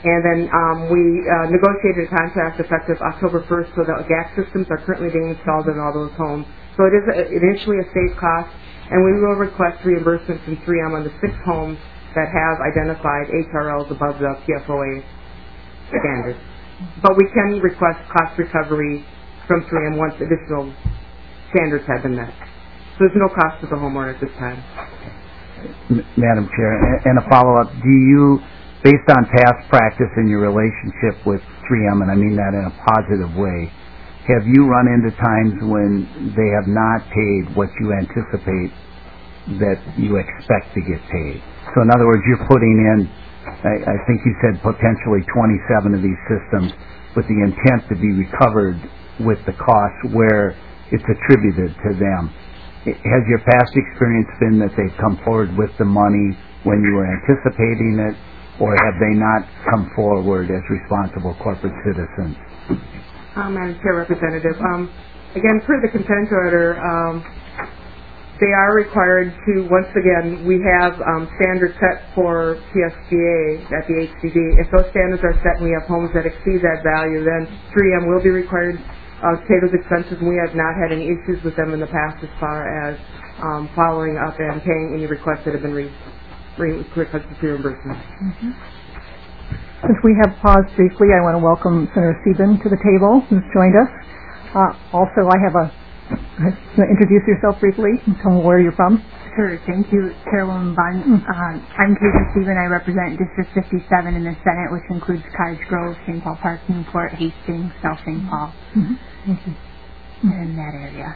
And then um, we uh, negotiated a contract effective October first, so the G A C systems are currently being installed in all those homes. So it is a, initially a safe cost, and we will request reimbursement from three M on the six homes that have identified H R Ls above the P F O A standard. But we can request cost recovery from three M once additional standards have been met. So there's no cost to the homeowner at this time. M- Madam Chair, and a follow-up, do you, based on past practice in your relationship with three M, and I mean that in a positive way, have you run into times when they have not paid what you anticipate that you expect to get paid? So in other words, you're putting in, I, I think you said potentially twenty-seven of these systems with the intent to be recovered with the cost where it's attributed to them. Has your past experience been that they've come forward with the money when you were anticipating it, or have they not come forward as responsible corporate citizens? Um, Madam Chair, Representative, um, again, per the consent order, um, they are required to, once again, we have um, standards set for P S B A at the H C D. If those standards are set and we have homes that exceed that value, then three M will be required uh, to pay those expenses, and we have not had any issues with them in the past as far as um, following up and paying any requests that have been re- re- requested for reimbursement. Mm-hmm. Since we have paused briefly, I want to welcome Senator Sieben to the table, who's joined us. Uh, also, I have a introduce yourself briefly and tell me where you're from. Sure. Thank you, Chairwoman Bunn. Uh, I'm Katie Sieben. I represent District fifty-seven in the Senate, which includes Cottage Grove, Saint Paul Park, Newport, Hastings, South Saint Paul, Mm-hmm. Thank you. in that area.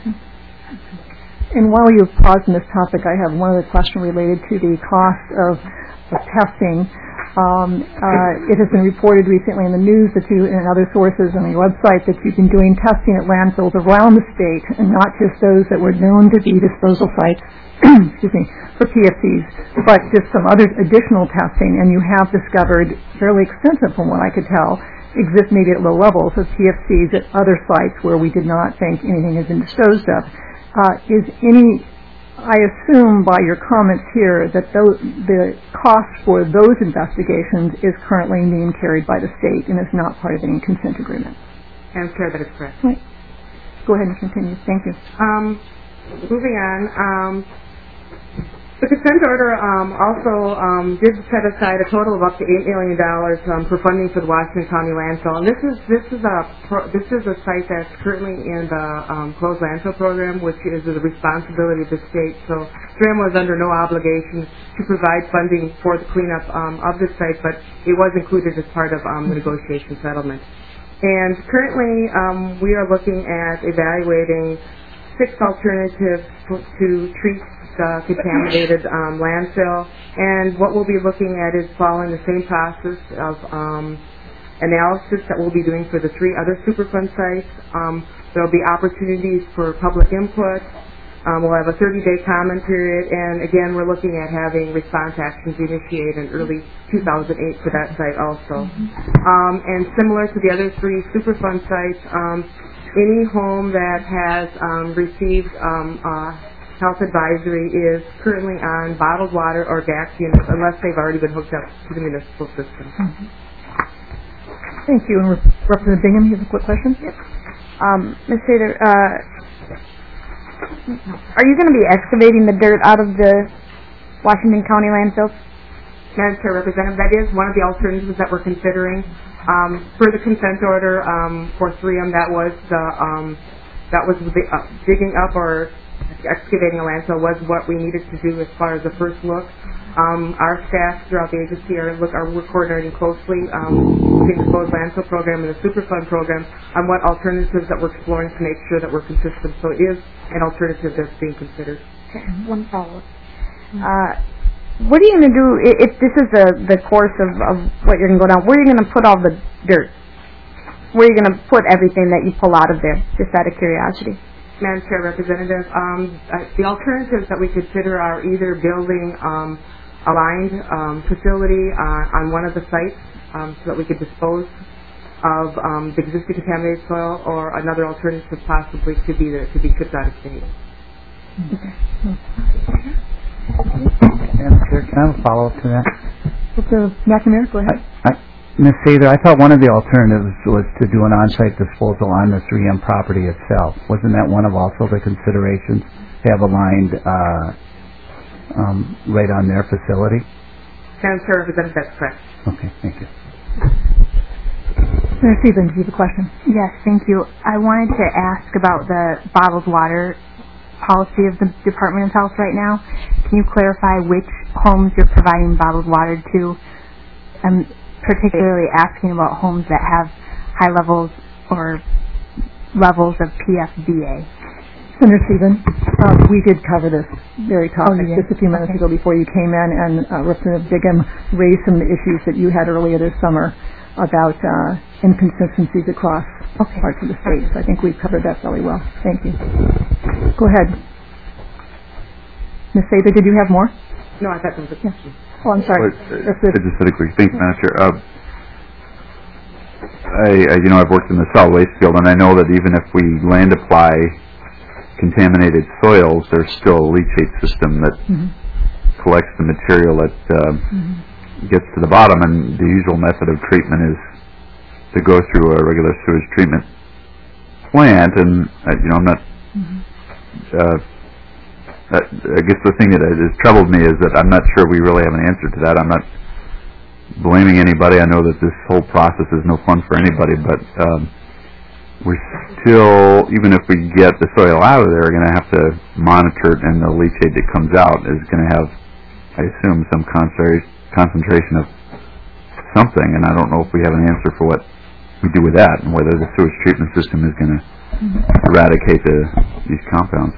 And while you've paused on this topic, I have one other question related to the cost of, of testing. Um, uh, it has been reported recently in the news that you, and other sources on your website, that you've been doing testing at landfills around the state, and not just those that were known to be disposal sites, excuse me, for P F Cs, but just some other additional testing, and you have discovered fairly extensive, from what I could tell, exist maybe at low levels of P F Cs at other sites where we did not think anything had been disposed of. Uh, is any I assume by your comments here that those, the cost for those investigations is currently being carried by the state and is not part of any consent agreement. Madam Chair, that is correct. Right. Go ahead and continue. Thank you. Um, moving on, um, the consent order um, also um, did set aside a total of up to eight million dollars um, for funding for the Washington County landfill, and this is this is a pro, this is a site that's currently in the um, closed landfill program, which is the responsibility of the state. So three M was under no obligation to provide funding for the cleanup um, of this site, but it was included as part of um, the negotiation settlement. And currently, um, we are looking at evaluating six alternatives to treat the contaminated um, landfill, and what we'll be looking at is following the same process of um, analysis that we'll be doing for the three other Superfund sites. Um, there will be opportunities for public input. Um, we'll have a thirty-day comment period, and again, we're looking at having response actions initiated in early two thousand eight for that site also. Um, and similar to the other three Superfund sites, um, any home that has um, received um, uh, health advisory is currently on bottled water or G A C units unless they've already been hooked up to the municipal system. Mm-hmm. Thank you. And Representative Bingham, you have a quick question? Yes. Um, Miz Sater, uh, are you going to be excavating the dirt out of the Washington County landfills? Madam Chair, Representative, that is one of the alternatives that we're considering. Um, for the consent order um, for three M, that was the um, that was the, uh, digging up or excavating a landfill was what we needed to do as far as the first look. Um, our staff throughout the agency are look are we're coordinating closely um, between the closed landfill program and the Superfund program on what alternatives that we're exploring to make sure that we're consistent. So it is an alternative that's being considered. Okay. One follow-up. Uh, what are you going to do if this is the the course of, of what you're going to go down? Where are you going to put all the dirt? Where are you going to put everything that you pull out of there? Just out of curiosity. Madam Chair, Representative, um, uh, the alternatives that we consider are either building um, a lined um, facility uh, on one of the sites um, so that we could dispose of um, the existing contaminated soil, or another alternative possibly to be the, to be shipped out of state. Okay. Madam Chair, can I have a follow-up to that? Mister McNamara, go ahead. I, I, Miz Sather, I thought one of the alternatives was to do an on-site disposal on the three M property itself. Wasn't that one of also the considerations? To have a lined uh, um, right on their facility? Madam Chair, Representative, that's correct. Okay, thank you. Senator Stevens, do you have a question? Yes, thank you. I wanted to ask about the bottled water policy of the Department of Health right now. Can you clarify which homes you're providing bottled water to? I'm particularly asking about homes that have high levels or levels of P F D A. Senator Stevens, uh, we did cover this very topic oh, just a few minutes okay. ago before you came in, and uh, Representative Bigham raised some of the issues that you had earlier this summer about uh, inconsistencies across okay. parts of the state. So I think we've covered that fairly well. Thank you. Go ahead. Miz Sather, did you have more? No, I thought that was a question. Oh, I'm sorry. Well, uh, I just had a quick thing, Madam Chair. Uh, I, I, you know, I've worked in the solid waste field, and I know that even if we land apply contaminated soils, there's still a leachate system that mm-hmm. collects the material that uh, mm-hmm. gets to the bottom, and the usual method of treatment is to go through a regular sewage treatment plant, and uh, you know, I'm not. Mm-hmm. Uh, I guess the thing that has troubled me is that I'm not sure we really have an answer to that. I'm not blaming anybody. I know that this whole process is no fun for anybody, but um, we're still, even if we get the soil out of there, we're going to have to monitor it, and the leachate that comes out is going to have, I assume, some concentra- concentration of something, and I don't know if we have an answer for what we do with that, and whether the sewage treatment system is going to mm-hmm. eradicate the, these compounds.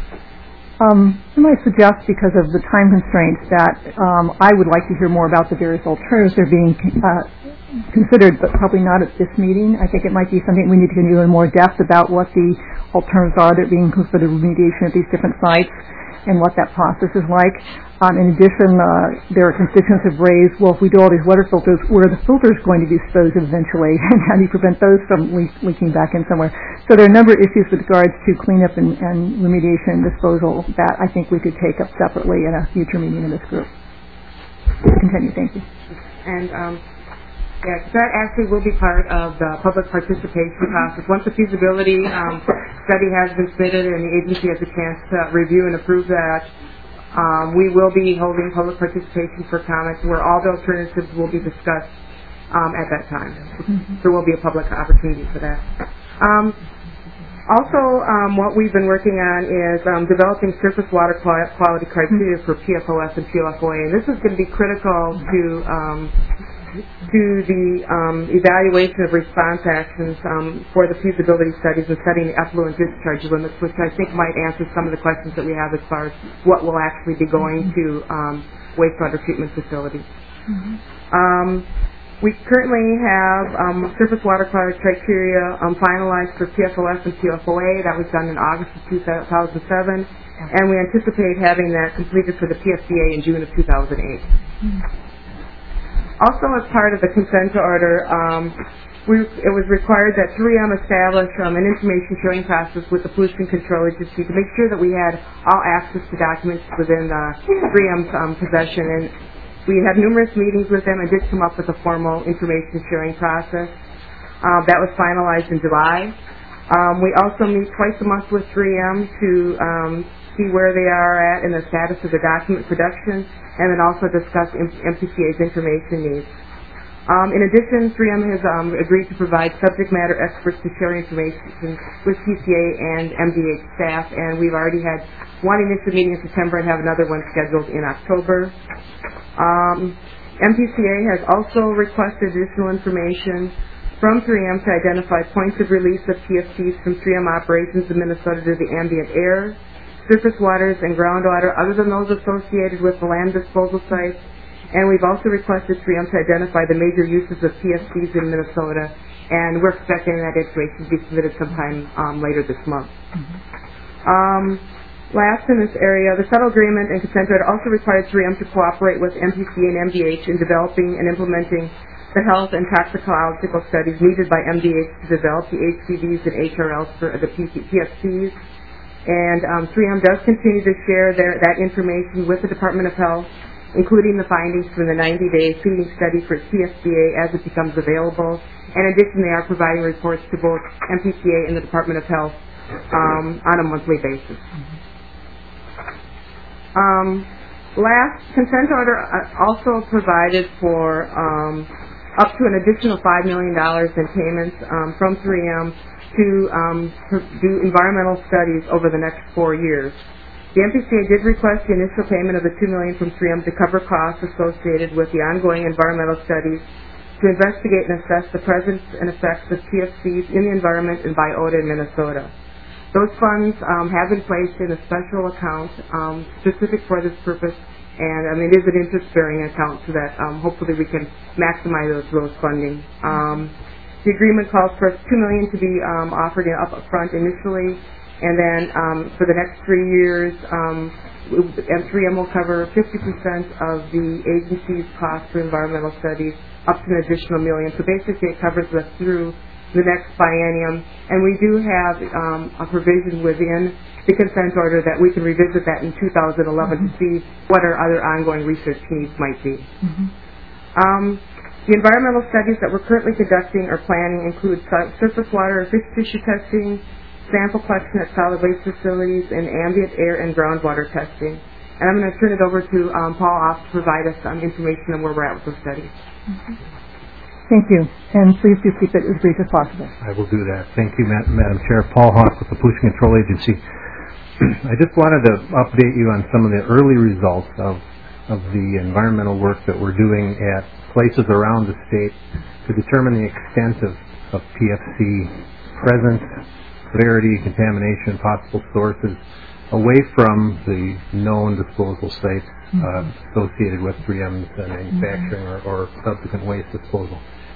Um, I might suggest, because of the time constraints, that um, I would like to hear more about the various alternatives that are being uh, considered, but probably not at this meeting. I think it might be something we need to get into in more depth about what the alternatives are that are being considered for the remediation at these different sites and what that process is like. Um, in addition, uh, there are constituents have raised, well, if we do all these water filters, where are the filters going to be disposed of eventually, and how do you prevent those from le- leaking back in somewhere? So there are a number of issues with regards to cleanup and, and remediation and disposal that I think we could take up separately in a future meeting of this group. Continue, thank you. And um, yeah, that actually will be part of the public participation process. Once the feasibility um, study has been submitted and the agency has a chance to review and approve that, um, we will be holding public participation for comments where all the alternatives will be discussed um, at that time. Mm-hmm. There will be a public opportunity for that. Um, also, um, what we've been working on is um, developing surface water quality criteria for P F O S and P L F O A, and this is going to be critical to um, to the um, evaluation of response actions um, for the feasibility studies and setting the effluent discharge limits, which I think might answer some of the questions that we have as far as what will actually be going to um, wastewater treatment facilities. Mm-hmm. Um, we currently have um, surface water quality criteria um, finalized for P F O S and P L F O A. That was done in August of two thousand seven, and we anticipate having that completed for the P F D A in June of two thousand eight. Mm-hmm. Also, as part of the consent order, um, we, it was required that three M establish um, an information sharing process with the Pollution Control Agency to make sure that we had all access to documents within uh, three M's um, possession. And we had numerous meetings with them and did come up with a formal information sharing process. Uh, that was finalized in July. Um, we also meet twice a month with three M to um, see where they are at in the status of the document production, and then also discuss M P C A's information needs. Um, in addition, three M has um, agreed to provide subject matter experts to share information with P C A and M D H staff, and we've already had one initial meeting in September and have another one scheduled in October. Um, M P C A has also requested additional information from three M to identify points of release of P F Cs from three M operations in Minnesota to the ambient air, surface waters, and groundwater other than those associated with the land disposal sites. And we've also requested three M to identify the major uses of P F Cs in Minnesota, and we're expecting that information to be submitted sometime um, later this month. Mm-hmm. Um, last in this area, the settle agreement and consent order also required three M to cooperate with M P C A and M D H in developing and implementing the health and toxicological studies needed by M D H to develop the H C Vs and H R Ls for the P F Cs. And um, three M does continue to share their, that information with the Department of Health including the findings from the ninety-day feeding study for T S D A as it becomes available. In addition, they are providing reports to both M P T A and the Department of Health um, on a monthly basis. Um, last, consent order also provided for um, up to an additional five million dollars in payments um, from three M to um, do environmental studies over the next four years. The M P C A did request the initial payment of the two million dollars from three M to cover costs associated with the ongoing environmental studies to investigate and assess the presence and effects of P F Cs in the environment and biota in Minnesota. Those funds um, have been placed in a special account um, specific for this purpose, and I mean, it is an interest-bearing account so that um, hopefully we can maximize those, those funding. Um, the agreement calls for two million dollars to be um, offered in up front initially, and then um, for the next three years, um, M three M will cover fifty percent of the agency's cost for environmental studies, up to an additional million. So basically, it covers us through the next biennium, and we do have um, a provision within the consent order that we can revisit that in two thousand eleven mm-hmm. to see what our other ongoing research needs might be. Mm-hmm. Um, the environmental studies that we're currently conducting or planning include surface water and fish tissue testing, sample collection at solid waste facilities, and ambient air and groundwater testing. And I'm going to turn it over to um, Paul Off to provide us some information on where we're at with those studies. Mm-hmm. Thank you, and please do keep it as brief as possible. I will do that. Thank you, Ma- Madam Chair. Paul Hawk with the Pollution Control Agency. I just wanted to update you on some of the early results of, of the environmental work that we're doing at places around the state to determine the extent of, of P F C presence, severity, contamination, possible sources away from the known disposal sites uh, associated with three M's uh, manufacturing or, or subsequent waste disposal.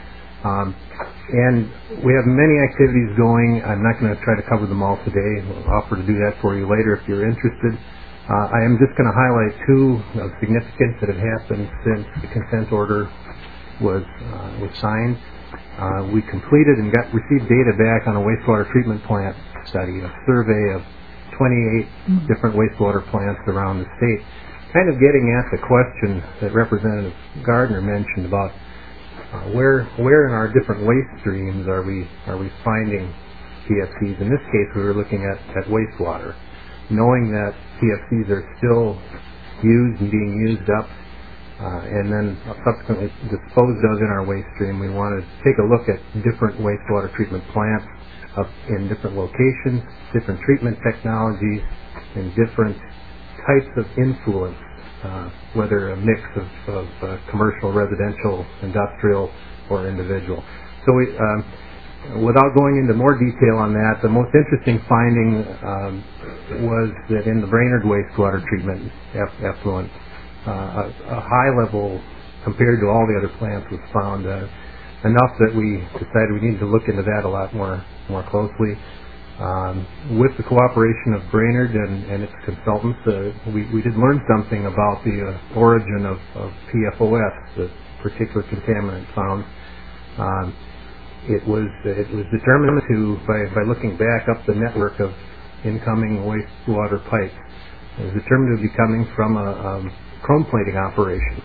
Um, and we have many activities going. I'm not going to try to cover them all today. I'll offer to do that for you later if you're interested. Uh, I am just going to highlight two of significance that have happened since the consent order was uh, was signed. Uh, we completed and got received data back on a wastewater treatment plant study, a survey of twenty-eight mm-hmm. different wastewater plants around the state, kind of getting at the question that Representative Gardner mentioned about uh, where where in our different waste streams are we are we finding P F Cs. In this case, we were looking at, at wastewater, knowing that P F Cs are still used and being used up uh, and then subsequently disposed of in our waste stream. We wanted to take a look at different wastewater treatment plants up in different locations, different treatment technologies, and different types of influence, uh, whether a mix of, of uh, commercial, residential, industrial, or individual. So we, um, without going into more detail on that, the most interesting finding um, was that in the Brainerd wastewater treatment eff- effluent, uh, a, a high level compared to all the other plants was found, uh, enough that we decided we needed to look into that a lot more more closely. Um, with the cooperation of Brainerd and, and its consultants, uh, we, we did learn something about the uh, origin of, of P F O S, the particular contaminant found. Um, it was it was determined to by, by looking back up the network of incoming wastewater pipes. It was determined to be coming from a um, chrome plating operation.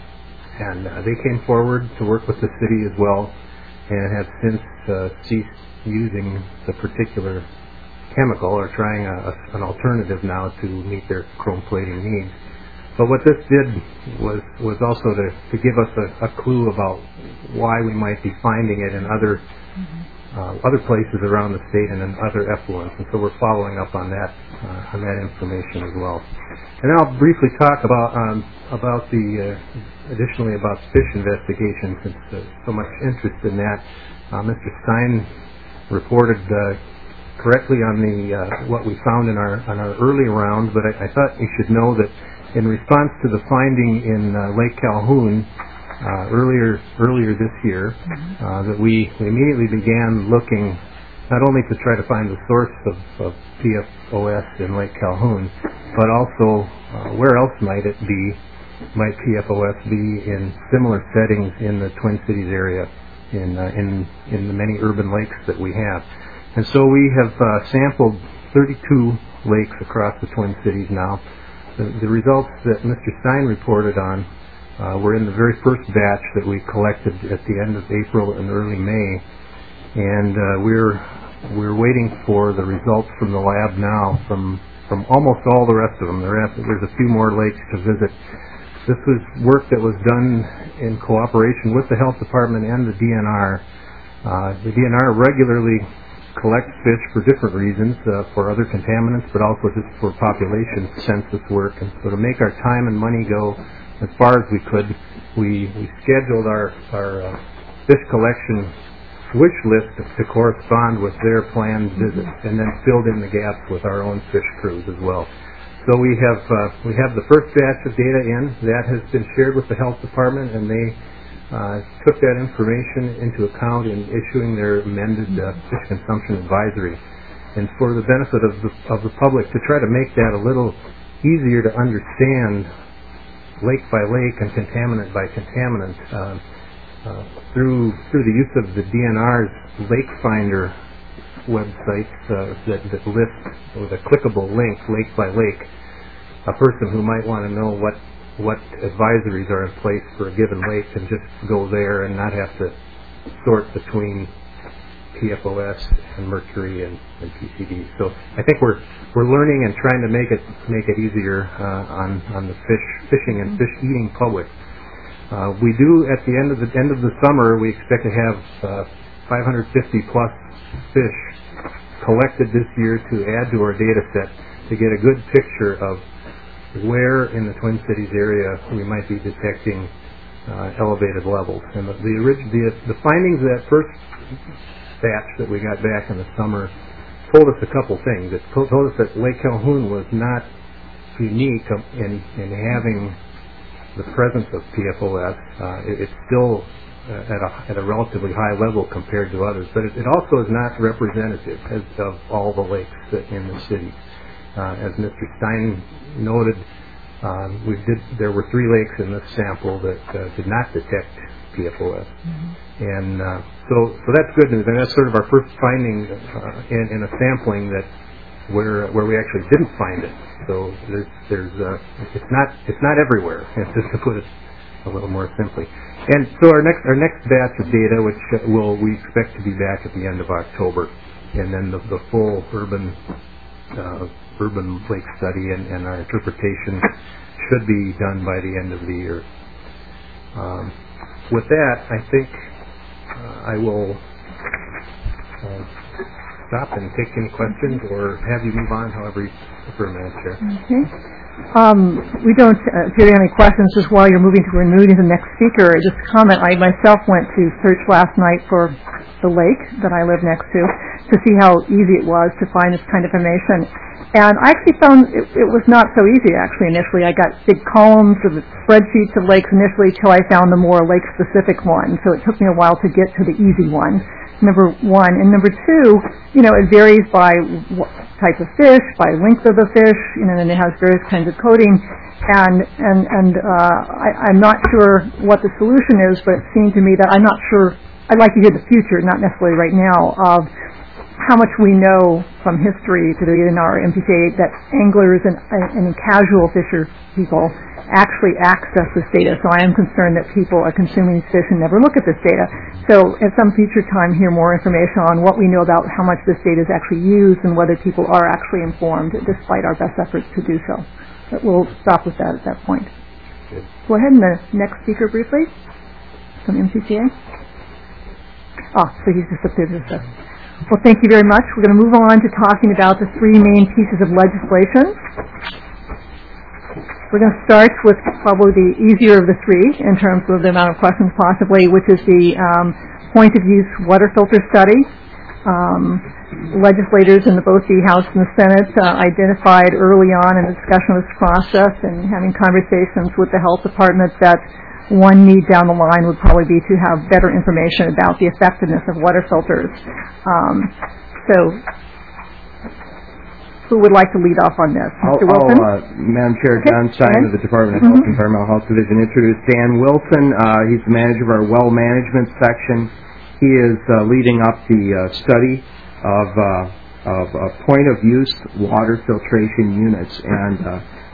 And uh, they came forward to work with the city as well and have since uh, ceased using the particular chemical or trying a, a, an alternative now to meet their chrome plating needs. But what this did was was also to, to give us a, a clue about why we might be finding it in other mm-hmm. uh, other places around the state and in other effluents. And so we're following up on that uh, on that information as well. And then I'll briefly talk about um, about the uh, additionally about fish investigation, since there's so much interest in that. Uh, Mister Stein reported uh, correctly on the uh, what we found in our on our early rounds, but I, I thought you should know that in response to the finding in uh, Lake Calhoun uh, earlier earlier this year, mm-hmm. uh, that we, we immediately began looking not only to try to find the source of, of P F O S in Lake Calhoun, but also uh, where else might it be, might P F O S be in similar settings in the Twin Cities area, in uh, in in the many urban lakes that we have. And so we have uh, sampled thirty-two lakes across the Twin Cities now. the, the results that Mister Stein reported on uh, were in the very first batch that we collected at the end of April and early May, and uh, we're we're waiting for the results from the lab now from from almost all the rest of them. There are, there's a few more lakes to visit. This was work that was done in cooperation with the health department and the D N R. Uh, the D N R regularly collects fish for different reasons, uh, for other contaminants, but also just for population census work. And so to make our time and money go as far as we could, we, we scheduled our, our uh, fish collection wish list to, to correspond with their planned visits, and then filled in the gaps with our own fish crews as well. So we have uh, we have the first batch of data in. That has been shared with the health department, and they uh, took that information into account in issuing their amended uh, fish consumption advisory. And for the benefit of the, of the public, to try to make that a little easier to understand, lake by lake and contaminant by contaminant, uh, uh, through through the use of the D N R's Lake Finder website uh, that, that lists with a clickable link, lake by lake, a person who might want to know what what advisories are in place for a given lake can just go there and not have to sort between P F O S and mercury and, and P C D. So I think we're we're learning and trying to make it make it easier uh, on on the fish fishing and fish eating public. Uh, we do at the end of the end of the summer. We expect to have uh, five hundred fifty plus fish collected this year to add to our data set to get a good picture of where in the Twin Cities area we might be detecting uh, elevated levels. And the the, orig- the the findings of that first batch that we got back in the summer told us a couple things. It told us that Lake Calhoun was not unique in in having the presence of P F O S. Uh, it, it's still uh, at a at a relatively high level compared to others, but it, it also is not representative as of all the lakes that in the city. Uh, as Mister Stein noted, um, we did there were three lakes in this sample that uh, did not detect P F O S, mm-hmm. and uh, so so that's good news, and that's sort of our first finding uh, in, in a sampling that where where we actually didn't find it. So there's there's uh, it's not it's not everywhere, just to put it a little more simply. And so our next our next batch of data, which will we expect to be back at the end of October, and then the, the full urban uh, urban lake study and, and our interpretation should be done by the end of the year. Um, with that, I think uh, I will uh, stop and take any questions, or have you move on, however you prefer, Madam Chair. Okay. Um, we don't, uh, if you have any questions, just while you're moving to we're moving to the next speaker, just comment. I myself went to search last night for the lake that I live next to to see how easy it was to find this kind of information. And I actually found it, it was not so easy, actually, initially. I got big columns of spreadsheets of lakes initially till I found the more lake-specific one. So it took me a while to get to the easy one, number one. And number two, you know, it varies by what type of fish, by length of the fish, you know, and it has various kinds of coding. And, and, and uh, I, I'm not sure what the solution is, but it seemed to me that I'm not sure, I'd like to hear the future, not necessarily right now, of how much we know from history to the D N R M P C A that anglers and, and casual fisher people actually access this data. So I am concerned that people are consuming these fish and never look at this data. So at some future time, hear more information on what we know about how much this data is actually used and whether people are actually informed, despite our best efforts to do so. But we'll stop with that at that point. Good. Go ahead and the next speaker briefly from M P C A. Oh, so he's just up there to discuss. Well, thank you very much. We're going to move on to talking about the three main pieces of legislation. We're going to start with probably the easier of the three in terms of the amount of questions possibly, which is the um, point-of-use water filter study. Um, legislators in the, both the House and the Senate uh, identified early on in the discussion of this process and having conversations with the Health Department that one need down the line would probably be to have better information about the effectiveness of water filters. Um, so, who would like to lead off on this? Mister I'll, Wilson? I'll, uh, Madam Chair, Okay. John Stein of the Department of Mm-hmm. Health and Environmental Health Division, introduce Dan Wilson. Uh, he's the manager of our well management section. He is uh, leading up the uh, study of, uh, of uh, point-of-use water filtration units. And uh,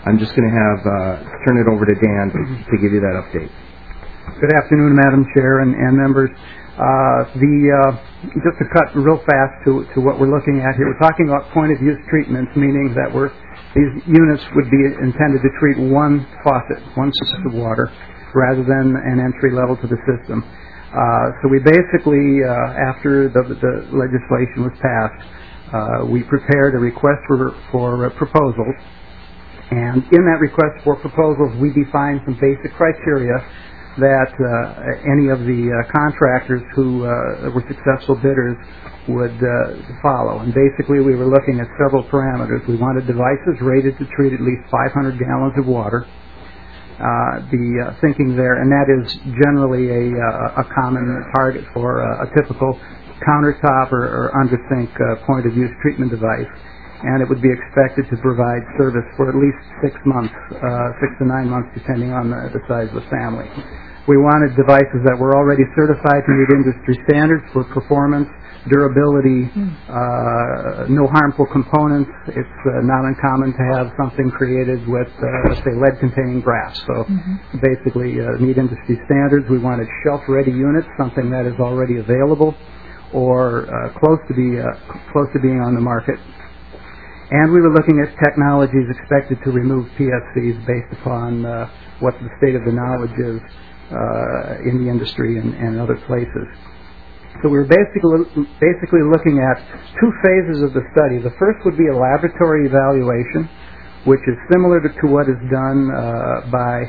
I'm just going to have uh, turn it over to Dan to, to give you that update. Good afternoon, Madam Chair and, and members. Uh, the uh, just to cut real fast to, to what we're looking at here, we're talking about point-of-use treatments, meaning that we're, these units would be intended to treat one faucet, one system of water, rather than an entry level to the system. Uh, so we basically, uh, after the, the legislation was passed, uh, we prepared a request for, for uh, proposals, and in that request for proposals, we defined some basic criteria that uh, any of the uh, contractors who uh, were successful bidders would uh, follow. And basically we were looking at several parameters. We wanted devices rated to treat at least five hundred gallons of water. Uh, the uh, thinking there, and that is generally a, uh, a common target for uh, a typical countertop or, or under-sink uh, point-of-use treatment device. And it would be expected to provide service for at least six months, uh, six to nine months, depending on the, the size of the family. We wanted devices that were already certified to meet industry standards for performance, durability, uh, no harmful components. It's uh, not uncommon to have something created with, uh, let's say, lead-containing brass. So mm-hmm. basically, uh, meet industry standards. We wanted shelf-ready units, something that is already available or uh, close to be uh, close to being on the market. And we were looking at technologies expected to remove P F Cs based upon uh, what the state of the knowledge is uh, in the industry and, and other places. So we were basically, basically looking at two phases of the study. The first would be a laboratory evaluation, which is similar to, to what is done uh, by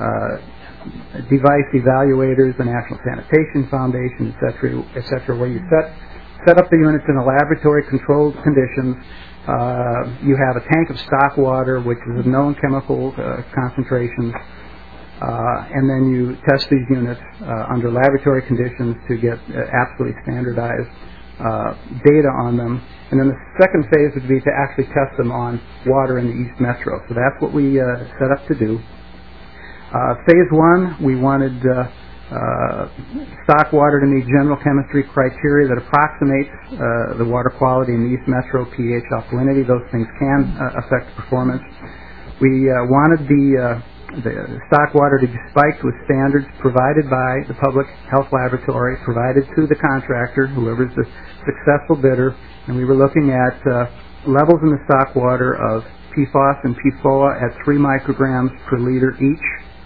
uh, device evaluators, the National Sanitation Foundation, et cetera, et cetera, where you set, set up the units in a laboratory controlled conditions. Uh, you have a tank of stock water, which is of known chemical uh, concentrations, uh, and then you test these units uh, under laboratory conditions to get uh, absolutely standardized uh, data on them. And then the second phase would be to actually test them on water in the East Metro. So that's what we uh, set up to do. Uh, phase one, we wanted uh, Uh, stock water to meet general chemistry criteria that approximates uh, the water quality in the East Metro, pH, alkalinity. Those things can uh, affect performance. We uh, wanted the, uh, the stock water to be spiked with standards provided by the public health laboratory, provided to the contractor, whoever's the successful bidder, and we were looking at uh, levels in the stock water of P FOS and P FOA at three micrograms per liter each.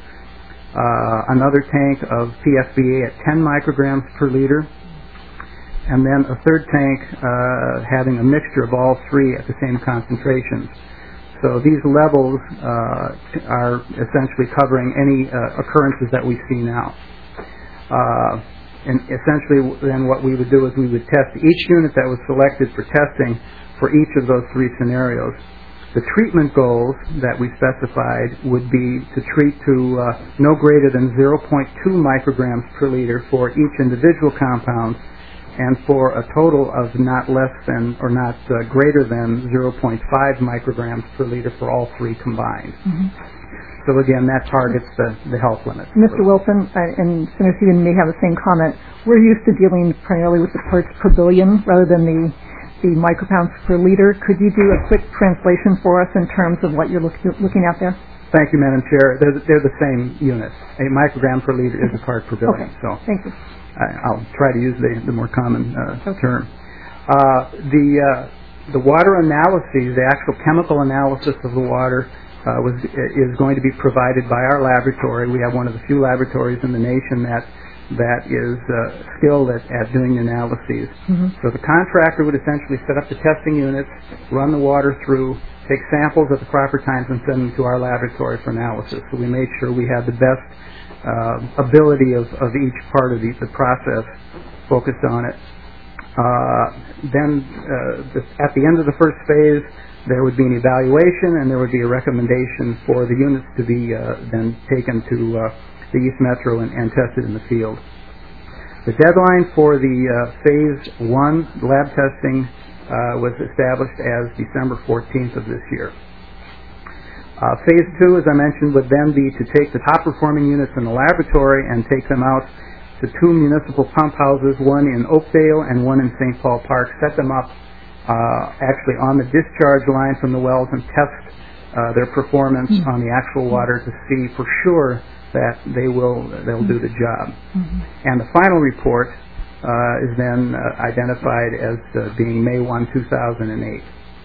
Uh, another tank of P F B A at ten micrograms per liter, and then a third tank uh, having a mixture of all three at the same concentrations. So these levels uh, are essentially covering any uh, occurrences that we see now. Uh, and essentially then what we would do is we would test each unit that was selected for testing for each of those three scenarios. The treatment goals that we specified would be to treat to uh, no greater than zero point two micrograms per liter for each individual compound, and for a total of not less than or not uh, greater than zero point five micrograms per liter for all three combined. Mm-hmm. So again, that targets the, the health limit. Mister Wilson, uh, and Senator Stephen may have the same comment. We're used to dealing primarily with the parts per billion rather than the the micropounds per liter. Could you do a quick translation for us in terms of what you're look, looking at there? Thank you, Madam Chair. They're, they're the same units. A microgram per liter is a part per billion. Okay. So thank you. I, I'll try to use the, the more common uh, okay. term. Uh, the uh, the water analyses, the actual chemical analysis of the water, uh, was is going to be provided by our laboratory. We have one of the few laboratories in the nation that that is uh, skilled at, at doing analyses. Mm-hmm. So the contractor would essentially set up the testing units, run the water through, take samples at the proper times, and send them to our laboratory for analysis. So we made sure we had the best uh, ability of, of each part of the, the process focused on it. Uh, then uh, the, at the end of the first phase, there would be an evaluation, and there would be a recommendation for the units to be uh, then taken to uh, the East Metro and, and tested in the field. The deadline for the uh, phase one lab testing uh, was established as December fourteenth of this year. Uh, phase two, as I mentioned, would then be to take the top performing units in the laboratory and take them out to two municipal pump houses, one in Oakdale and one in Saint Paul Park, set them up uh, actually on the discharge line from the wells and test uh, their performance mm-hmm. on the actual water to see for sure that they will they'll mm-hmm. do the job. Mm-hmm. And the final report uh, is then uh, identified as uh, being May first, two thousand eight.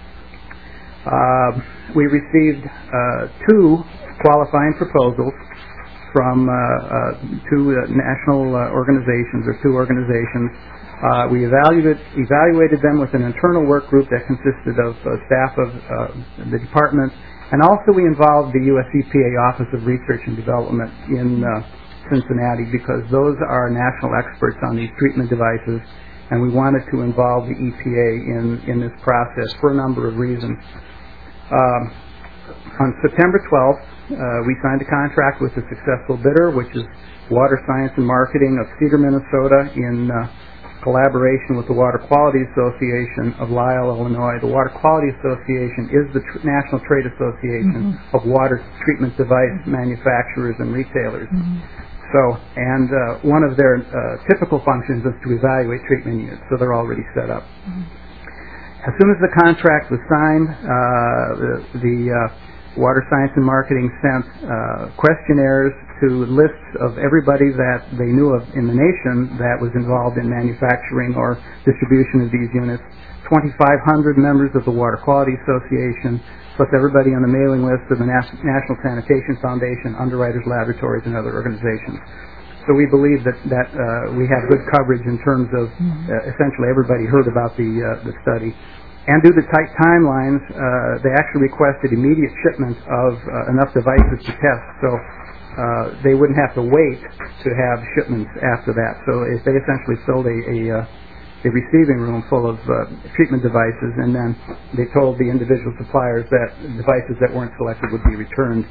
Uh, we received uh, two qualifying proposals from uh, uh, two uh, national uh, organizations or two organizations. Uh, we evaluated, evaluated them with an internal work group that consisted of uh, staff of uh, the department, and also we involved the U S E P A Office of Research and Development in uh, Cincinnati, because those are national experts on these treatment devices, and we wanted to involve the E P A in, in this process for a number of reasons. Um, on September twelfth, uh, we signed a contract with the successful bidder, which is Water Science and Marketing of Cedar, Minnesota, in uh, collaboration with the Water Quality Association of Lisle, Illinois. The Water Quality Association is the tr- National Trade Association mm-hmm. of water treatment device manufacturers and retailers. Mm-hmm. So, and uh, one of their uh, typical functions is to evaluate treatment units, so they're already set up. Mm-hmm. As soon as the contract was signed, uh, the, the uh, Water Science and Marketing sent uh, questionnaires to lists of everybody that they knew of in the nation that was involved in manufacturing or distribution of these units. twenty-five hundred members of the Water Quality Association, plus everybody on the mailing list of the Nas- National Sanitation Foundation, Underwriters Laboratories, and other organizations. So we believe that, that uh, we have good coverage in terms of uh, essentially everybody heard about the, uh, the study. And due to tight timelines, uh, they actually requested immediate shipment of uh, enough devices to test, so uh, they wouldn't have to wait to have shipments after that. So if they essentially filled a, a, uh, a receiving room full of uh, treatment devices, and then they told the individual suppliers that devices that weren't selected would be returned.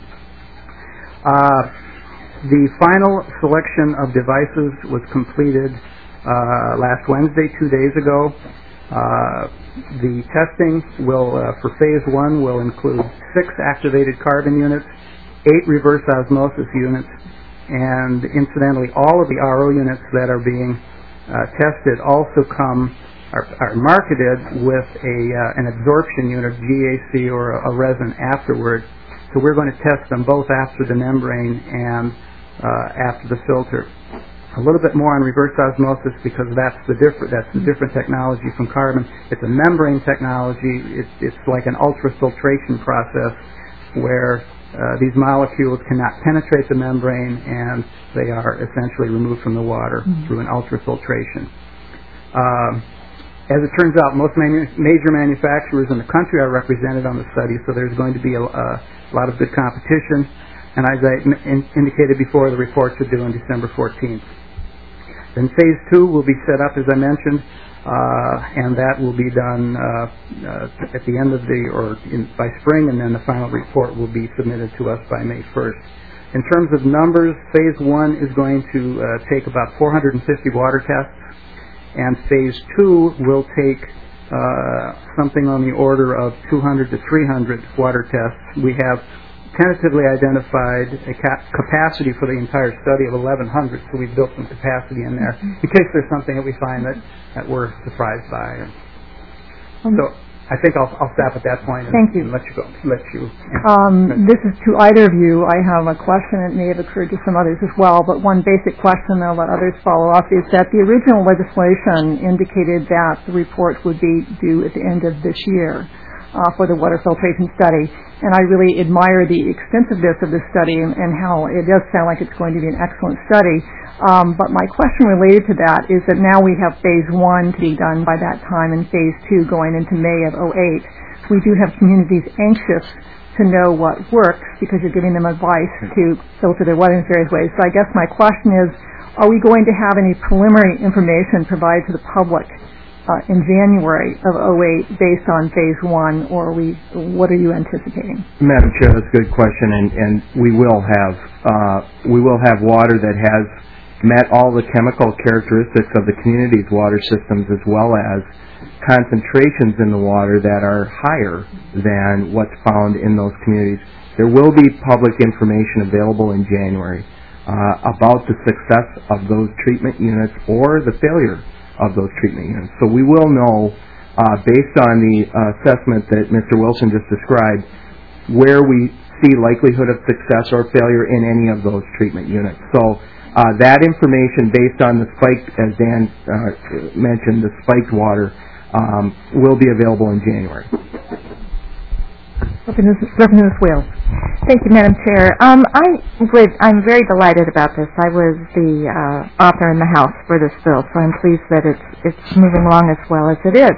Uh, the final selection of devices was completed uh, last Wednesday, two days ago. Uh, the testing will, uh, for phase one, will include six activated carbon units, eight reverse osmosis units, and incidentally, all of the R O units that are being uh, tested also come are, are marketed with a uh, an absorption unit, G A C, or a, a resin afterward. So we're going to test them both after the membrane and uh, after the filter. A little bit more on reverse osmosis, because that's the different that's the different technology from carbon. It's a membrane technology. It's, it's like an ultrafiltration process where uh, these molecules cannot penetrate the membrane, and they are essentially removed from the water mm-hmm. through an ultrafiltration. Um, as it turns out, most manu- major manufacturers in the country are represented on the study, so there's going to be a, a lot of good competition. And as I in- indicated before, the reports are due on December fourteenth. Then phase two will be set up, as I mentioned, uh, and that will be done uh, uh, at the end of the, or in, by spring, and then the final report will be submitted to us by May first. In terms of numbers, phase one is going to uh, take about four hundred fifty water tests, and phase two will take uh, something on the order of two hundred to three hundred water tests. We have tentatively identified a cap- capacity for the entire study of eleven hundred, so we've built some capacity in there in case there's something that we find that, that we're surprised by. Um, so I think I'll, I'll stop at that point and, thank you. and let you go. Let you. Um, this is to either of you. I have a question that may have occurred to some others as well, but one basic question, I'll let others follow up, is that the original legislation indicated that the report would be due at the end of this year. Uh, for the water filtration study, and I really admire the extensiveness of this study and, and how it does sound like it's going to be an excellent study. Um, but my question related to that is that now we have phase one to be done by that time and phase two going into May of oh eight. We do have communities anxious to know what works because you're giving them advice to filter their water in various ways. So I guess my question is, are we going to have any preliminary information provided to the public Uh, in January of oh eight based on phase one, or are we, what are you anticipating? Madam Chair, that's a good question, and, and we will have uh, we will have water that has met all the chemical characteristics of the community's water systems, as well as concentrations in the water that are higher than what's found in those communities. There will be public information available in January uh, about the success of those treatment units or the failure of those treatment units. So we will know, uh, based on the uh, assessment that Mister Wilson just described, where we see likelihood of success or failure in any of those treatment units. So uh, that information based on the spiked, as Dan uh, mentioned, the spiked water, um, will be available in January. Representative Wales. Thank you, Madam Chair. Um, I would, I'm very delighted about this. I was the uh, author in the House for this bill, so I'm pleased that it's it's moving along as well as it is.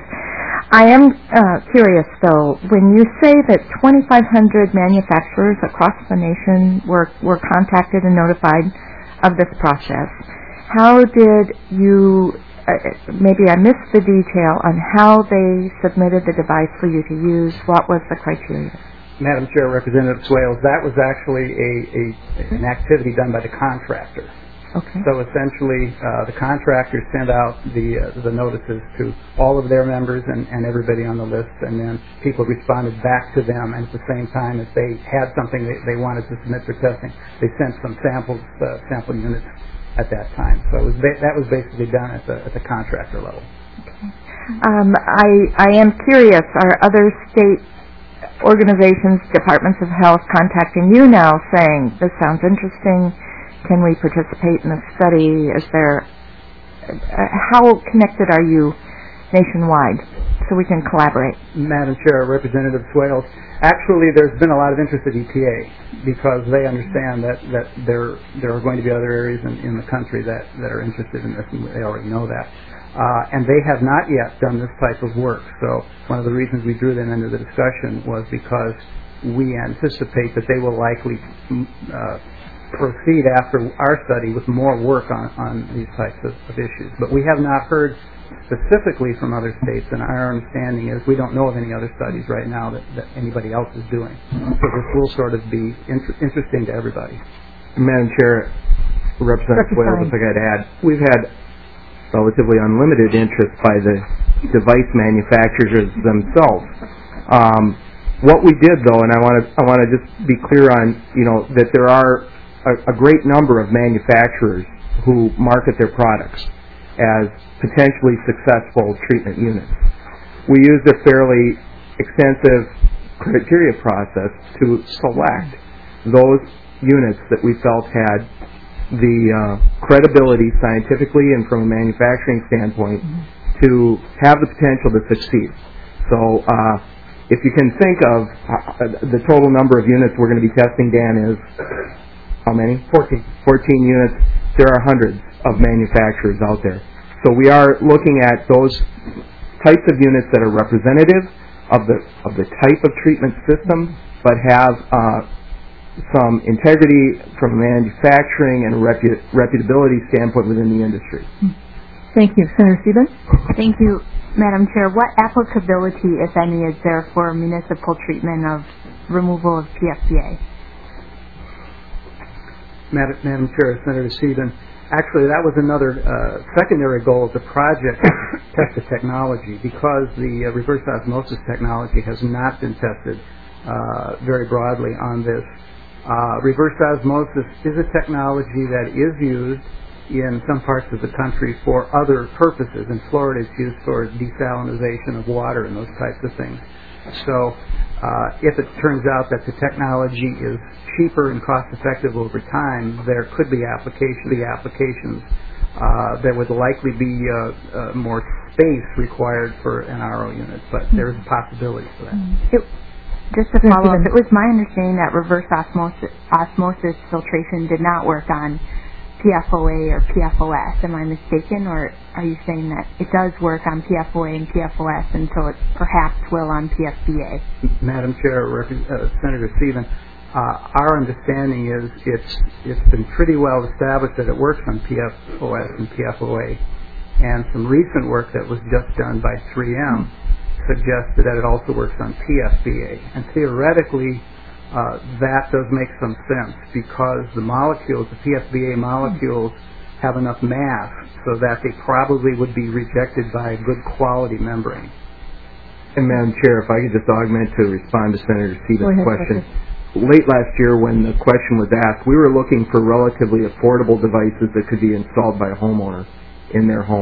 I am uh, curious, though, when you say that twenty-five hundred manufacturers across the nation were were contacted and notified of this process, how did you? Uh, maybe I missed the detail on how they submitted the device for you to use. What was the criteria? Madam Chair, Representative Swales, that was actually a, a an activity done by the contractor. Okay. So essentially, uh, the contractor sent out the uh, the notices to all of their members and, and everybody on the list, and then people responded back to them. And at the same time, if they had something they, they wanted to submit for testing, they sent some samples, uh, sample units at that time. So it was ba- that was basically done at the at the contractor level. Okay. Um, I I am curious. Are other state organizations, departments of health, contacting you now, saying this sounds interesting? Can we participate in the study? Is there? Uh, how connected are you nationwide, so we can collaborate? Madam Chair, Representative Swales, actually there's been a lot of interest at E P A because they understand that, that there there are going to be other areas in, in the country that, that are interested in this, and they already know that. Uh, and they have not yet done this type of work. So one of the reasons we drew them into the discussion was because we anticipate that they will likely uh, proceed after our study with more work on, on these types of, of issues. But we have not heard specifically from other states, and our understanding is we don't know of any other studies right now that, that anybody else is doing. So this will sort of be inter- interesting to everybody. Madam Chair, Representative Wales, if I could add, we've had relatively unlimited interest by the device manufacturers themselves. Um, what we did, though, and I want to I want to just be clear on, you know, that there are a, a great number of manufacturers who market their products as potentially successful treatment units. We used a fairly extensive criteria process to select those units that we felt had the uh, credibility scientifically and from a manufacturing standpoint mm-hmm. to have the potential to succeed. So uh, if you can think of uh, the total number of units we're going to be testing, Dan, is how many? fourteen. fourteen units. There are hundreds of manufacturers out there. So we are looking at those types of units that are representative of the of the type of treatment system, but have uh, some integrity from a manufacturing and repu- reputability standpoint within the industry. Thank you. Senator Sieben? Thank you, Madam Chair. What applicability, if any, is there for municipal treatment of removal of P F B A? Madam, Madam Chair, Senator Sieben, actually that was another uh, secondary goal of the project, test the technology, because the uh, reverse osmosis technology has not been tested uh, very broadly on this. Uh, reverse osmosis is a technology that is used in some parts of the country for other purposes. In Florida, it's used for desalinization of water and those types of things. So uh, if it turns out that the technology is cheaper and cost-effective over time, there could be application, the applications. Uh, there would likely be uh, uh, more space required for an R O unit, but there is a possibility for that. It, Just to follow up, it was my understanding that reverse osmosis, osmosis filtration did not work on P F O A or P F O S. Am I mistaken, or are you saying that it does work on P F O A and P F O S until it perhaps will on P F B A? Madam Chair, uh, Senator Sieben, uh, our understanding is it's it's been pretty well established that it works on P F O S and P F O A, and some recent work that was just done by three M suggested that it also works on P F B A. And theoretically, uh, that does make some sense because the molecules, the P F B A molecules, have enough mass so that they probably would be rejected by a good quality membrane. And Madam Chair, if I could just augment to respond to Senator Sieben's question. Late last year when the question was asked, we were looking for relatively affordable devices that could be installed by a homeowner in their home.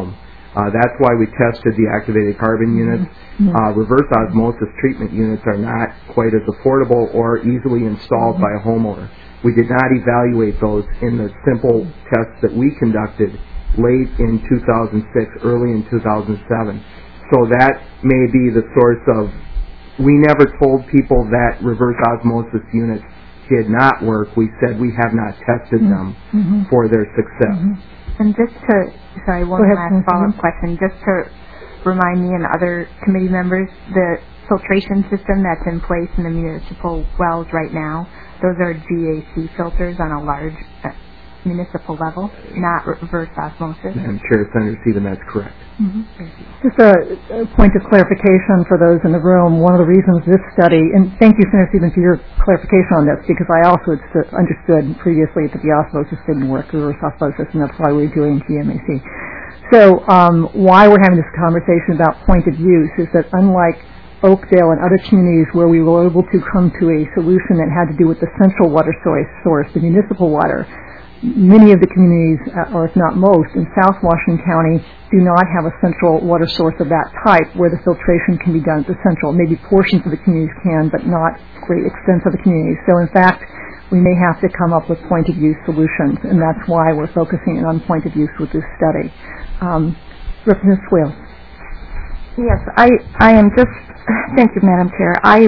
Uh, that's why we tested the activated carbon units. Mm-hmm. Uh, reverse osmosis treatment units are not quite as affordable or easily installed Mm-hmm. by a homeowner. We did not evaluate those in the simple tests that we conducted late in two thousand six, early in two thousand seven. So that may be the source of, we never told people that reverse osmosis units did not work. We said we have not tested them Mm-hmm. for their success. Mm-hmm. And just to, sorry, one Go ahead, last Susan. follow-up question, just to remind me and other committee members, the filtration system that's in place in the municipal wells right now, those are G A C filters on a large uh, municipal level, not reverse osmosis. Madam Chair, Senator Stephen, that's correct. Mm-hmm. Just a, a point of clarification for those in the room. One of the reasons this study, and thank you, Senator Stevens, for your clarification on this, because I also had stu- understood previously that the osmosis didn't work, reverse osmosis, and that's why we're doing G M A C. So um, why we're having this conversation about point of use is that unlike Oakdale and other communities where we were able to come to a solution that had to do with the central water source, source the municipal water, many of the communities, uh, or if not most, in South Washington County do not have a central water source of that type where the filtration can be done at the central. Maybe portions of the communities can, but not great extents of the communities. So in fact, we may have to come up with point-of-use solutions, and that's why we're focusing on point-of-use with this study. Um, Representative Swales. Yes, I, I am just, thank you, Madam Chair. I,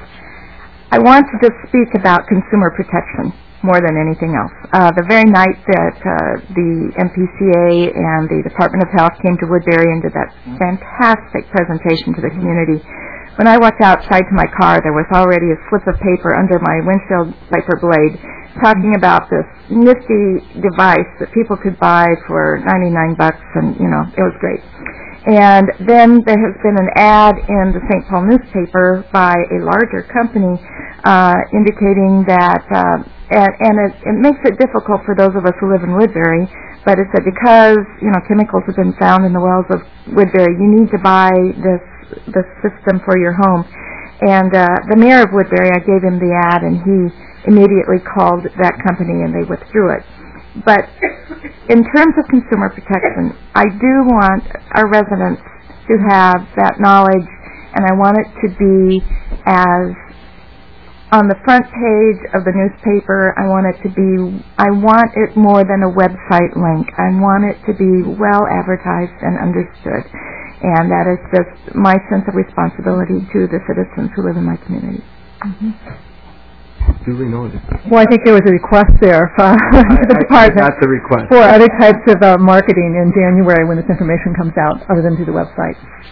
I want to just speak about consumer protection more than anything else. Uh, the very night that uh, the M P C A and the Department of Health came to Woodbury and did that fantastic presentation to the community, when I walked outside to my car, there was already a slip of paper under my windshield wiper blade talking about this nifty device that people could buy for ninety-nine bucks, and, you know, it was great. And then there has been an ad in the Saint Paul newspaper by a larger company uh, indicating that, uh, and, and it, it makes it difficult for those of us who live in Woodbury, but it said because, you know, chemicals have been found in the wells of Woodbury, you need to buy this, this system for your home. And uh, the mayor of Woodbury, I gave him the ad, and he immediately called that company, and they withdrew it. But in terms of consumer protection, I do want our residents to have that knowledge, and I want it to be as on the front page of the newspaper. I want it to be, I want it more than a website link. I want it to be well advertised and understood. And that is just my sense of responsibility to the citizens who live in my community. Mm-hmm. Duly noted. Well, I think there was a request there from the department That's the request. for other types of uh, marketing in January when this information comes out, other than through the website.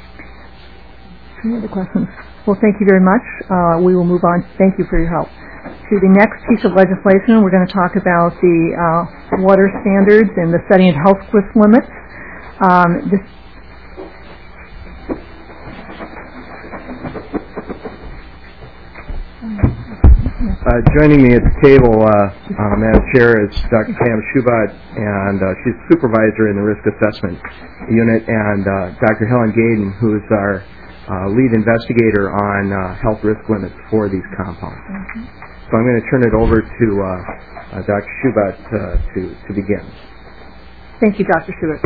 Any other questions? Well, thank you very much. Uh, we will move on. Thank you for your help. To the next piece of legislation, we're going to talk about the uh, water standards and the setting of health risk limits. Um, this Uh, joining me at the table, uh, uh, Madam Chair, is Doctor Pam Schubat, and uh, she's supervisor in the risk assessment unit, and uh, Doctor Helen Gaden, who is our uh, lead investigator on uh, health risk limits for these compounds. Mm-hmm. So I'm going to turn it over to uh, uh, Doctor Schubat uh, to, to begin. Thank you, Doctor Schubat.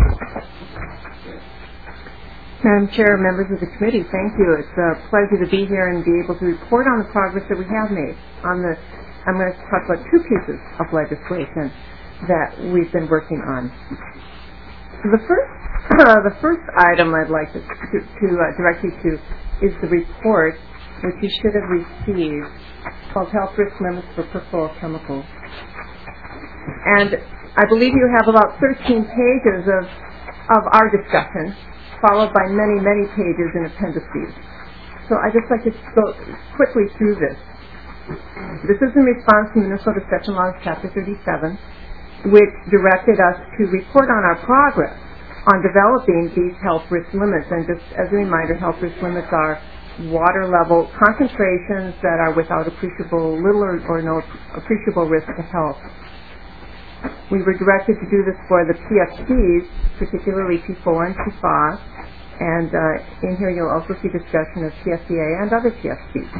Madam Chair, members of the committee, thank you. It's a pleasure to be here and be able to report on the progress that we have made. On the, I'm going to talk about two pieces of legislation that we've been working on. The first, uh, the first item I'd like to, to, to uh, direct you to is the report which you should have received called Health Risk Limits for Perfluorochemicals. And I believe you have about thirteen pages of, of our discussion, followed by many, many pages in appendices. So I'd just like to go quickly through this. This is in response to Minnesota Session Laws Chapter thirty-seven, which directed us to report on our progress on developing these health risk limits. And just as a reminder, health risk limits are water level concentrations that are without appreciable, little or, or no appreciable risk to health. We were directed to do this for the P F Cs, particularly P four and P five, and uh, in here you'll also see discussion of P F C A and other P F Cs.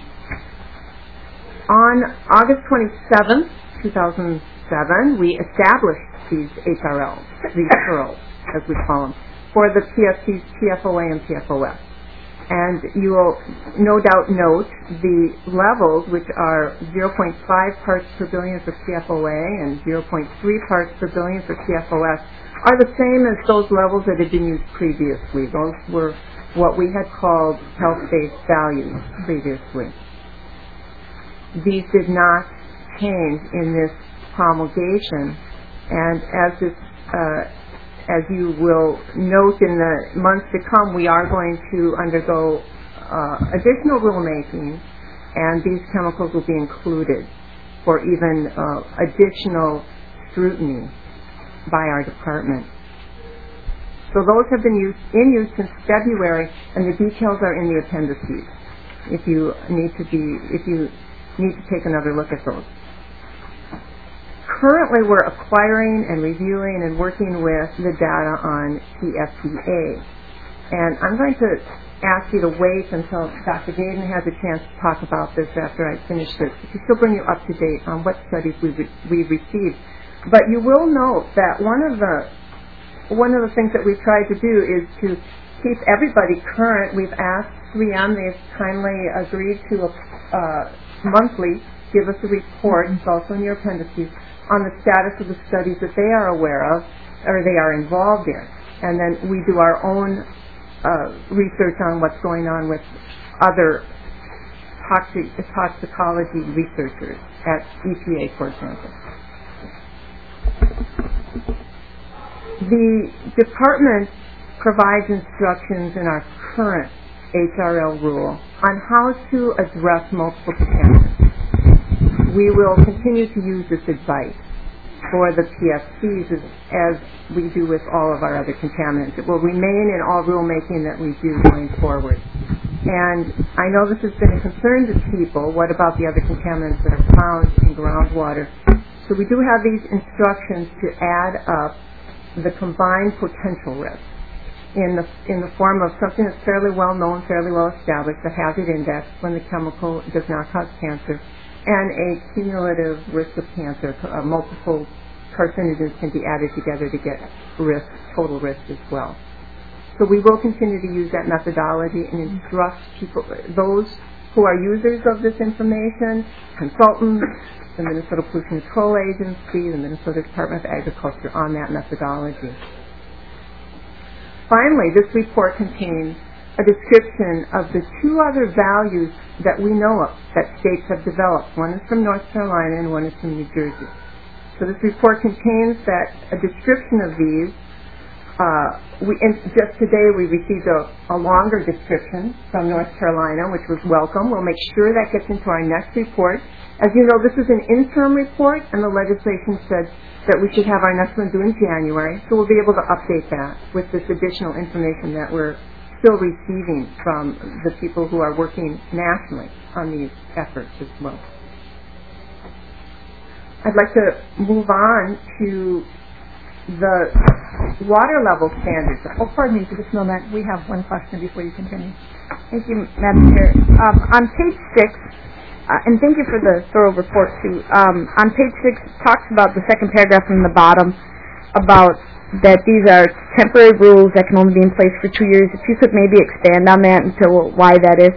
On August twenty-seventh, two thousand seven, we established these H R Ls, these P E R Ls, as we call them, for the P F Cs, P F O A, and P F O S. And you will no doubt note the levels, which are zero point five parts per billion for P F O A and zero point three parts per billion for P F O S, are the same as those levels that had been used previously. Those were what we had called health-based values previously. These did not change in this promulgation, and as this uh, as you will note in the months to come, we are going to undergo uh, additional rulemaking, and these chemicals will be included for even uh, additional scrutiny by our department. So those have been used, in use since February, and the details are in the appendices if you need to be, if you need to take another look at those. Currently, we're acquiring and reviewing and working with the data on P F P A. And I'm going to ask you to wait until Doctor Gaden has a chance to talk about this after I finish this, to still bring you up to date on what studies we've, re- we've received. But you will note that one of the one of the things that we've tried to do is to keep everybody current. We've asked three M, they've kindly agreed to uh, monthly give us a report, it's also in your appendices, on the status of the studies that they are aware of or they are involved in. And then we do our own uh, research on what's going on with other toxic, toxicology researchers at E P A, for example. The department provides instructions in our current H R L rule on how to address multiple contaminants. We will continue to use this advice for the P F Cs as, as we do with all of our other contaminants. It will remain in all rulemaking that we do going forward. And I know this has been a concern to people. What about the other contaminants that are found in groundwater? So we do have these instructions to add up the combined potential risk in the in the form of something that's fairly well known, fairly well established, the hazard index when the chemical does not cause cancer, and a cumulative risk of cancer. Uh, multiple carcinogens can be added together to get risk, total risk as well. So we will continue to use that methodology and instruct people, those who are users of this information, consultants, the Minnesota Pollution Control Agency, the Minnesota Department of Agriculture, on that methodology. Finally, this report contains a description of the two other values that we know of that states have developed. One is from North Carolina and one is from New Jersey. So this report contains that a description of these. Uh, we, and just today we received a, a longer description from North Carolina, which was welcome. We'll make sure that gets into our next report. As you know, this is an interim report, and the legislation said that we should have our next one due in January, so we'll be able to update that with this additional information that we're still receiving from the people who are working nationally on these efforts as well. I'd like to move on to the water level standards. Oh, pardon me for just a moment. We have one question before you continue. Thank you, Madam Chair. Um, on page six, uh, and thank you for the thorough report too. Um, on page six, it talks about the second paragraph from the bottom about that these are temporary rules that can only be in place for two years. If you could maybe expand on that and tell why that is.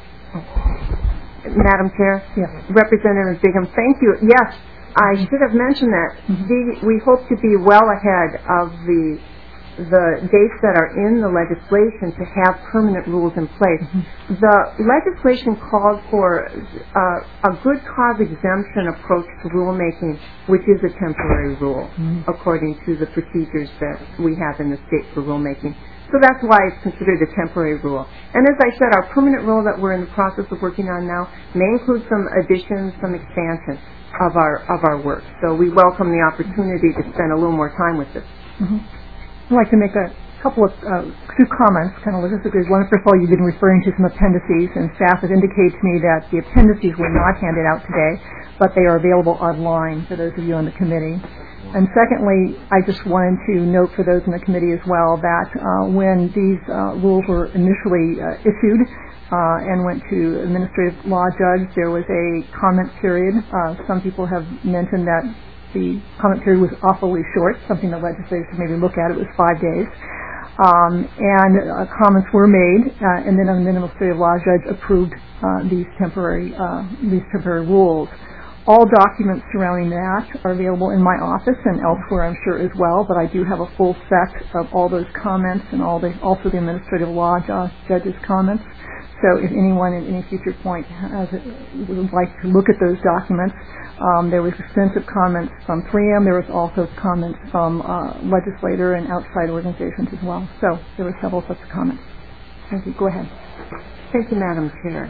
Madam Chair, yes. Representative Bigham, thank you. Yes, I should have mentioned that. Mm-hmm. The, we hope to be well ahead of the the dates that are in the legislation to have permanent rules in place. Mm-hmm. The legislation called for uh, a good cause exemption approach to rulemaking, which is a temporary rule, mm-hmm. according to the procedures that we have in the state for rulemaking. So that's why it's considered a temporary rule. And as I said, our permanent rule that we're in the process of working on now may include some additions, some expansion of our of our work. So we welcome the opportunity to spend a little more time with this. Mm-hmm. I'd like to make a couple of uh, two comments, kind of logistically. One, first of all, you've been referring to some appendices, and staff has indicated to me that the appendices were not handed out today, but they are available online for those of you on the committee. And secondly, I just wanted to note for those in the committee as well that uh, when these uh, rules were initially uh, issued uh, and went to administrative law judge, there was a comment period. Uh, some people have mentioned that the comment period was awfully short, something the legislature should maybe look at. It was five days. Um, and uh, comments were made, uh, and then an administrative law judge approved uh, these temporary uh, these temporary rules. All documents surrounding that are available in my office and elsewhere, I'm sure, as well, but I do have a full set of all those comments and all the, also the administrative law ju- judge's comments. So if anyone at any future point has, would like to look at those documents, um, there was extensive comments from three M. There was also comments from uh, legislator and outside organizations as well. So there were several such comments. Thank you. Go ahead. Thank you, Madam Chair.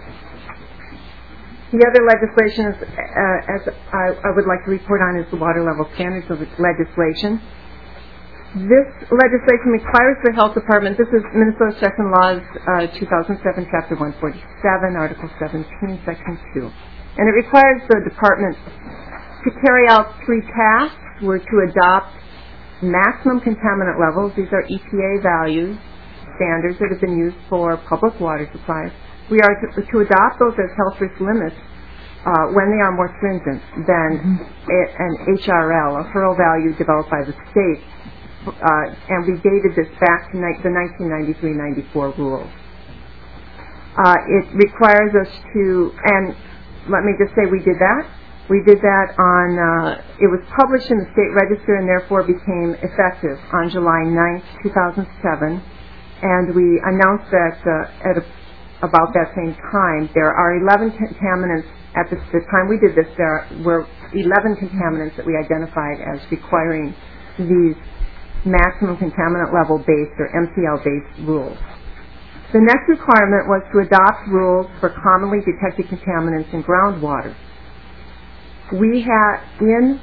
The other legislation is, uh, as I, I would like to report on, is the water level standards of legislation. This legislation requires the health department, this is Minnesota Session Laws uh, two thousand seven, Chapter one forty-seven, Article seventeen, Section two. And it requires the department to carry out three tasks. We're to adopt maximum contaminant levels. These are E P A values, standards that have been used for public water supplies. We are to, to adopt those as health risk limits uh, when they are more stringent than a, an H R L, a hurl value developed by the state. Uh, and we dated this back to ni- the nineteen ninety-three ninety-four rules. Uh, it requires us to, and let me just say we did that. We did that on, uh, it was published in the State Register and therefore became effective on July ninth, two thousand seven. And we announced that uh, at a, about that same time, there are eleven contaminants, at the, the time we did this, there were eleven contaminants that we identified as requiring these maximum contaminant level based or M C L based rules. The next requirement was to adopt rules for commonly detected contaminants in groundwater. We had, in,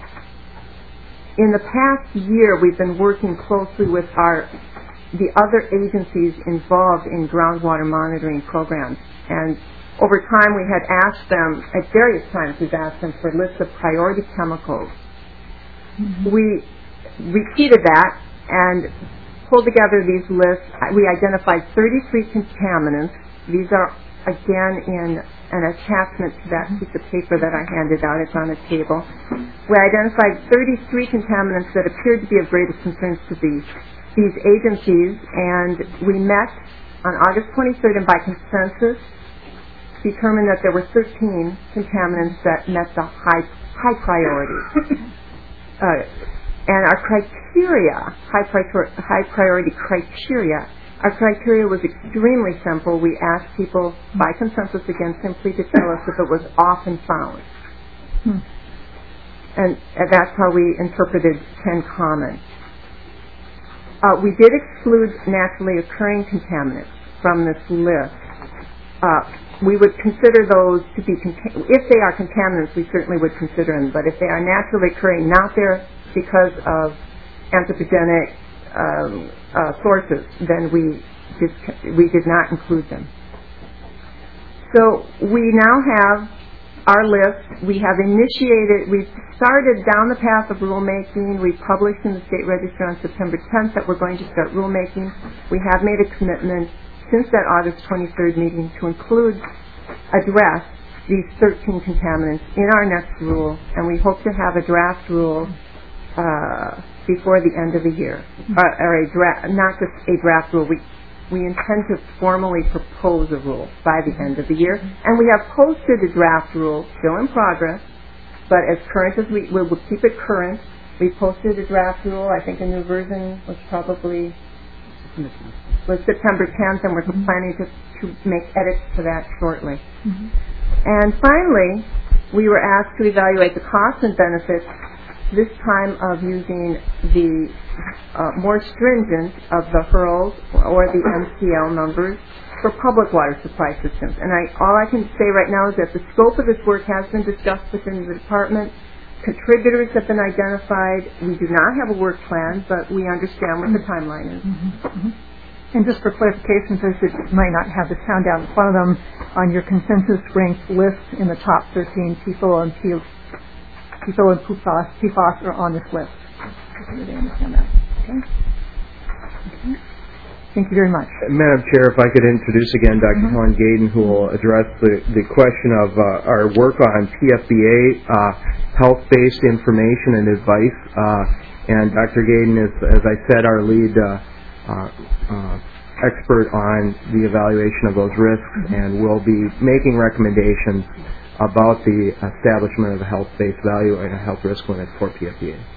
in the past year, we've been working closely with our, the other agencies involved in groundwater monitoring programs. And over time, we had asked them, at various times, we've asked them for lists of priority chemicals. Mm-hmm. We repeated that and pulled together these lists. We identified thirty-three contaminants. These are, again, in an attachment to that piece of paper that I handed out. It's on a table. We identified thirty-three contaminants that appeared to be of greatest concern to these, these agencies, and we met on August twenty-third and by consensus determined that there were thirteen contaminants that met the high, high priority. uh, And our criteria, high, pri- high priority criteria, our criteria was extremely simple. We asked people by consensus again simply to tell us if it was often found. Hmm. And, and that's how we interpreted ten common. Uh, we did exclude naturally occurring contaminants from this list. Uh, we would consider those to be, cont- if they are contaminants, we certainly would consider them. But if they are naturally occurring, not there because of anthropogenic um, uh, sources, then we just, we did not include them. So we now have our list. We have initiated, we've started down the path of rulemaking. We published in the State Register on September tenth that we're going to start rulemaking. We have made a commitment since that August twenty-third meeting to include, address these thirteen contaminants in our next rule, and we hope to have a draft rule Uh, before the end of the year, uh, or a draft, not just a draft rule. We we intend to formally propose a rule by the end of the year, and we have posted a draft rule, still in progress, but as current as we we will keep it current. We posted a draft rule. I think a new version was probably was September tenth, and we're planning to to make edits to that shortly. Mm-hmm. And finally, we were asked to evaluate the costs and benefits this time of using the uh, more stringent of the hurls or the M C L numbers for public water supply systems. And I, all I can say right now is that the scope of this work has been discussed within the department. Contributors have been identified. We do not have a work plan, but we understand what the timeline is. Mm-hmm. Mm-hmm. And just for clarification, those that might not have the sound down in front of them, on your consensus ranked list in the top thirteen, P F O A and P F O A P F O A and P F A S, P F A S are on this list. They understand that. Okay. Okay. Thank you very much. Madam Chair, if I could introduce again Doctor Mm-hmm. Helen Gaden, who will address the, the question of uh, our work on P F B A, uh, health-based information and advice. Uh, and Doctor Gaden is, as I said, our lead uh, uh, uh, expert on the evaluation of those risks, and will be making recommendations about the establishment of a health-based value and a health risk limit for P F D A.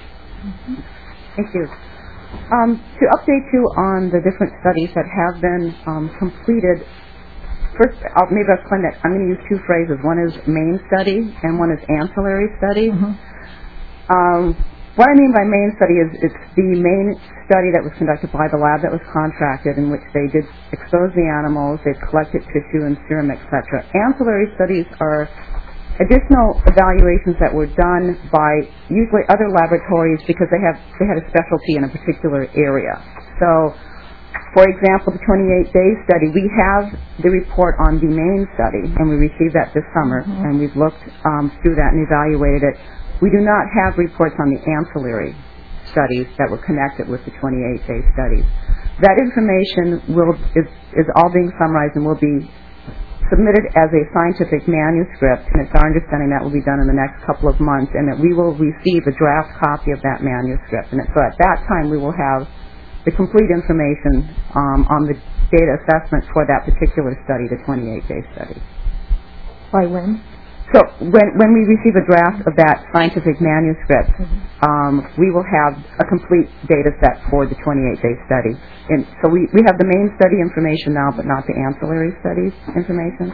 Thank you. Um, to update you on the different studies that have been um, completed, first, I'll, maybe I'll explain that. I'm going to use two phrases. One is main study and one is ancillary study. Mm-hmm. Um, what I mean by main study is it's the main study that was conducted by the lab that was contracted, in which they did expose the animals, they collected tissue and serum, et cetera. Ancillary studies are additional evaluations that were done by usually other laboratories because they have they had a specialty in a particular area. So, for example, the twenty-eight day study, we have the report on the main study, and we received that this summer, mm-hmm. and we've looked um, through that and evaluated it. We do not have reports on the ancillary studies that were connected with the twenty-eight day studies. That information will is, is all being summarized and will be submitted as a scientific manuscript, and it's our understanding that will be done in the next couple of months, and that we will receive a draft copy of that manuscript. And so at that time, we will have the complete information um, on the data assessment for that particular study, the twenty-eight day study. By when? So when when we receive a draft of that scientific manuscript, mm-hmm. um, we will have a complete data set for the twenty-eight day study. And so we, we have the main study information now, but not the ancillary studies information.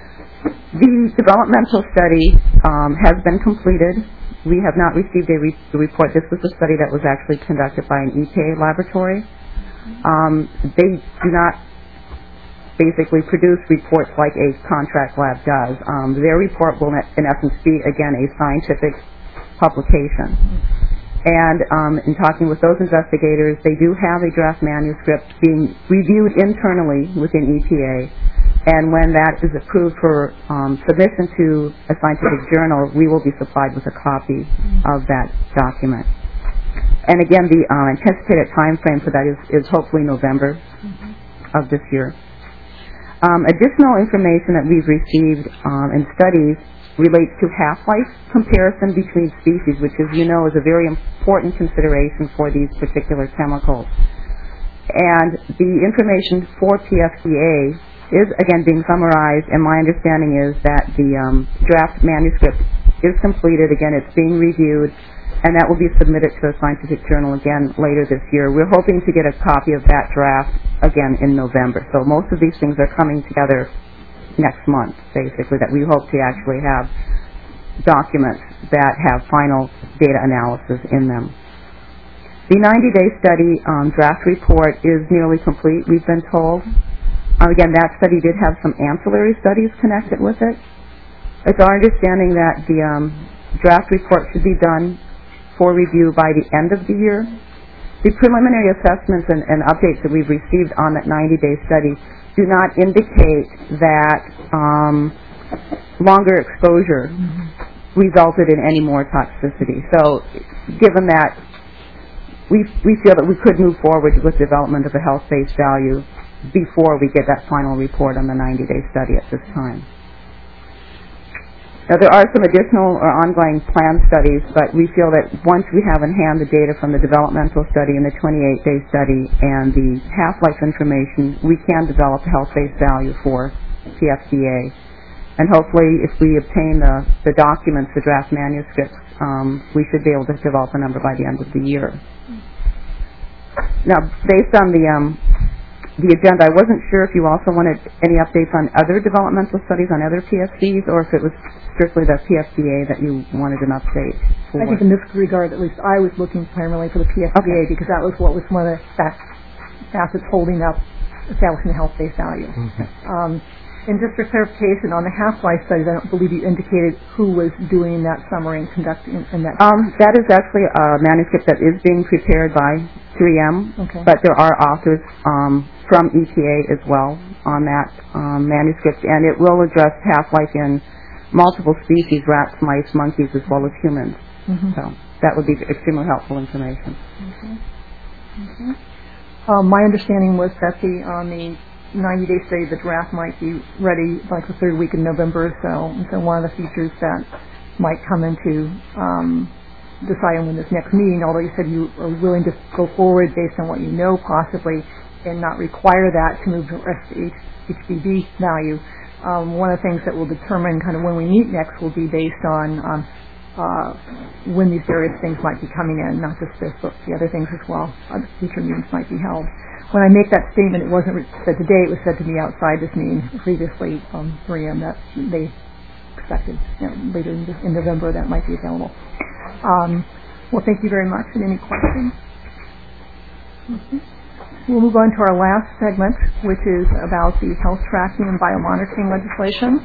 The developmental study um, has been completed. We have not received a re- report. This was a study that was actually conducted by an E P A laboratory. Um, they do not basically produce reports like a contract lab does. Um, their report will, in essence, be, again, a scientific publication. And um, in talking with those investigators, they do have a draft manuscript being reviewed internally within E P A. And when that is approved for um, submission to a scientific journal, we will be supplied with a copy of that document. And again, the uh, anticipated time frame for that is, is hopefully November mm-hmm. of this year. Um, additional information that we've received um, in studies relates to half-life comparison between species, which, as you know, is a very important consideration for these particular chemicals. And the information for P F D A is, again, being summarized, and my understanding is that the um, draft manuscript is completed. Again, it's being reviewed, and that will be submitted to a scientific journal again later this year. We're hoping to get a copy of that draft again in November. So most of these things are coming together next month, basically, that we hope to actually have documents that have final data analysis in them. The ninety day study um, draft report is nearly complete, we've been told. Uh, again, that study did have some ancillary studies connected with it. It's our understanding that the um, draft report should be done for review by the end of the year. The preliminary assessments and, and updates that we've received on that ninety day study do not indicate that um, longer exposure mm-hmm. resulted in any more toxicity. So given that, we, we feel that we could move forward with development of a health-based value before we get that final report on the ninety day study at this time. Now, there are some additional or ongoing planned studies, but we feel that once we have in hand the data from the developmental study and the twenty-eight day study and the half-life information, we can develop a health-based value for P F D A. And hopefully, if we obtain the, the documents, the draft manuscripts, um, we should be able to develop a number by the end of the year. Now, based on the um, the agenda, I wasn't sure if you also wanted any updates on other developmental studies on other P S Ds, or if it was strictly the P F D A that you wanted an update for. I think in this regard, at least I was looking primarily for the P F D A okay. because that was what was one of the facets holding up establishing the health-based value. Mm-hmm. Um, and just for clarification, on the half-life studies, I don't believe you indicated who was doing that summary and conducting and that. Um, that is actually a manuscript that is being prepared by three M, okay. but there are authors um, from E P A as well on that um, manuscript, and it will address half-life in multiple species, rats, mice, monkeys, as well as humans. Mm-hmm. So that would be extremely helpful information. Okay. Okay. Um, my understanding was that the on the ninety day study, the draft might be ready like the third week in November or so. And so one of the features that might come into um, decide on when this next meeting, although you said you are willing to go forward based on what you know possibly and not require that to move to H B B value. Um, one of the things that will determine kind of when we meet next will be based on um, uh, when these various things might be coming in, not just this, but the other things as well. Other future meetings might be held. When I make that statement, it wasn't said today, it was said to me outside this meeting previously, um, three A M, that they expected you know, later in, in November that might be available. Um, well, thank you very much. And any questions? Mm-hmm. We'll move on to our last segment, which is about the health tracking and biomonitoring legislation.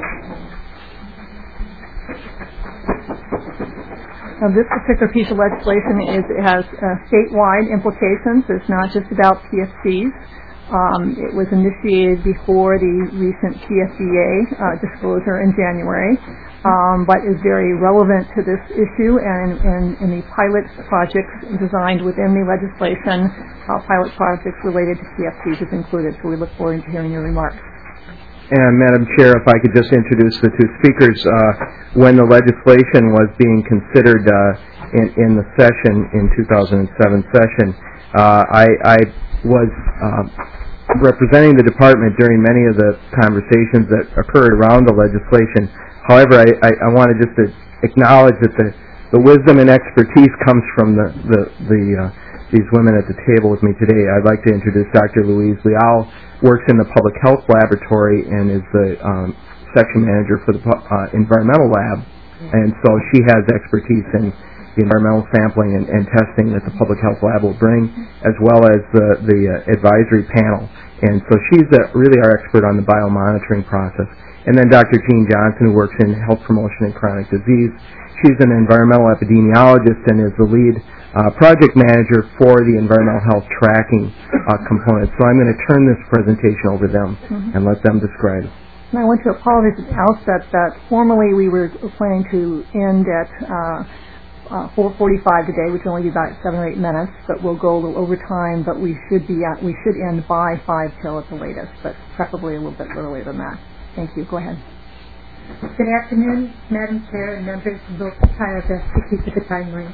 Now, this particular piece of legislation is, it has uh, statewide implications. It's not just about P S Cs. Um, it was initiated before the recent P S D A uh, disclosure in January, um, but is very relevant to this issue, and, and, and the pilot projects designed within the legislation, uh, pilot projects related to P S Cs is included, so we look forward to hearing your remarks. And Madam Chair, if I could just introduce the two speakers. Uh, when the legislation was being considered uh, in, in the session, in two thousand seven session, uh, I, I was uh, representing the department during many of the conversations that occurred around the legislation. However, I, I, I wanted just to acknowledge that the, the wisdom and expertise comes from the, the, the uh, these women at the table with me today. I'd like to introduce Doctor Louise Leal, works in the Public Health Laboratory and is the um, section manager for the uh, Environmental Lab. And so she has expertise in the environmental sampling and, and testing that the Public Health Lab will bring, as well as the, the uh, advisory panel. And so she's uh, really our expert on the biomonitoring process. And then Doctor Jean Johnson, who works in health promotion and chronic disease. She's an environmental epidemiologist and is the lead uh, project manager for the environmental health tracking uh, component. So I'm going to turn this presentation over to them mm-hmm. and let them describe it. And I want to apologize at the outset that formally we were planning to end at uh, uh, four forty-five today, which will only be about seven or eight minutes, but we'll go a little over time, but we should be at, we should end by five till at the latest, but preferably a little bit earlier than that. Thank you. Go ahead. Good afternoon, Madam Chair and members. We'll try our best to keep to the timeline.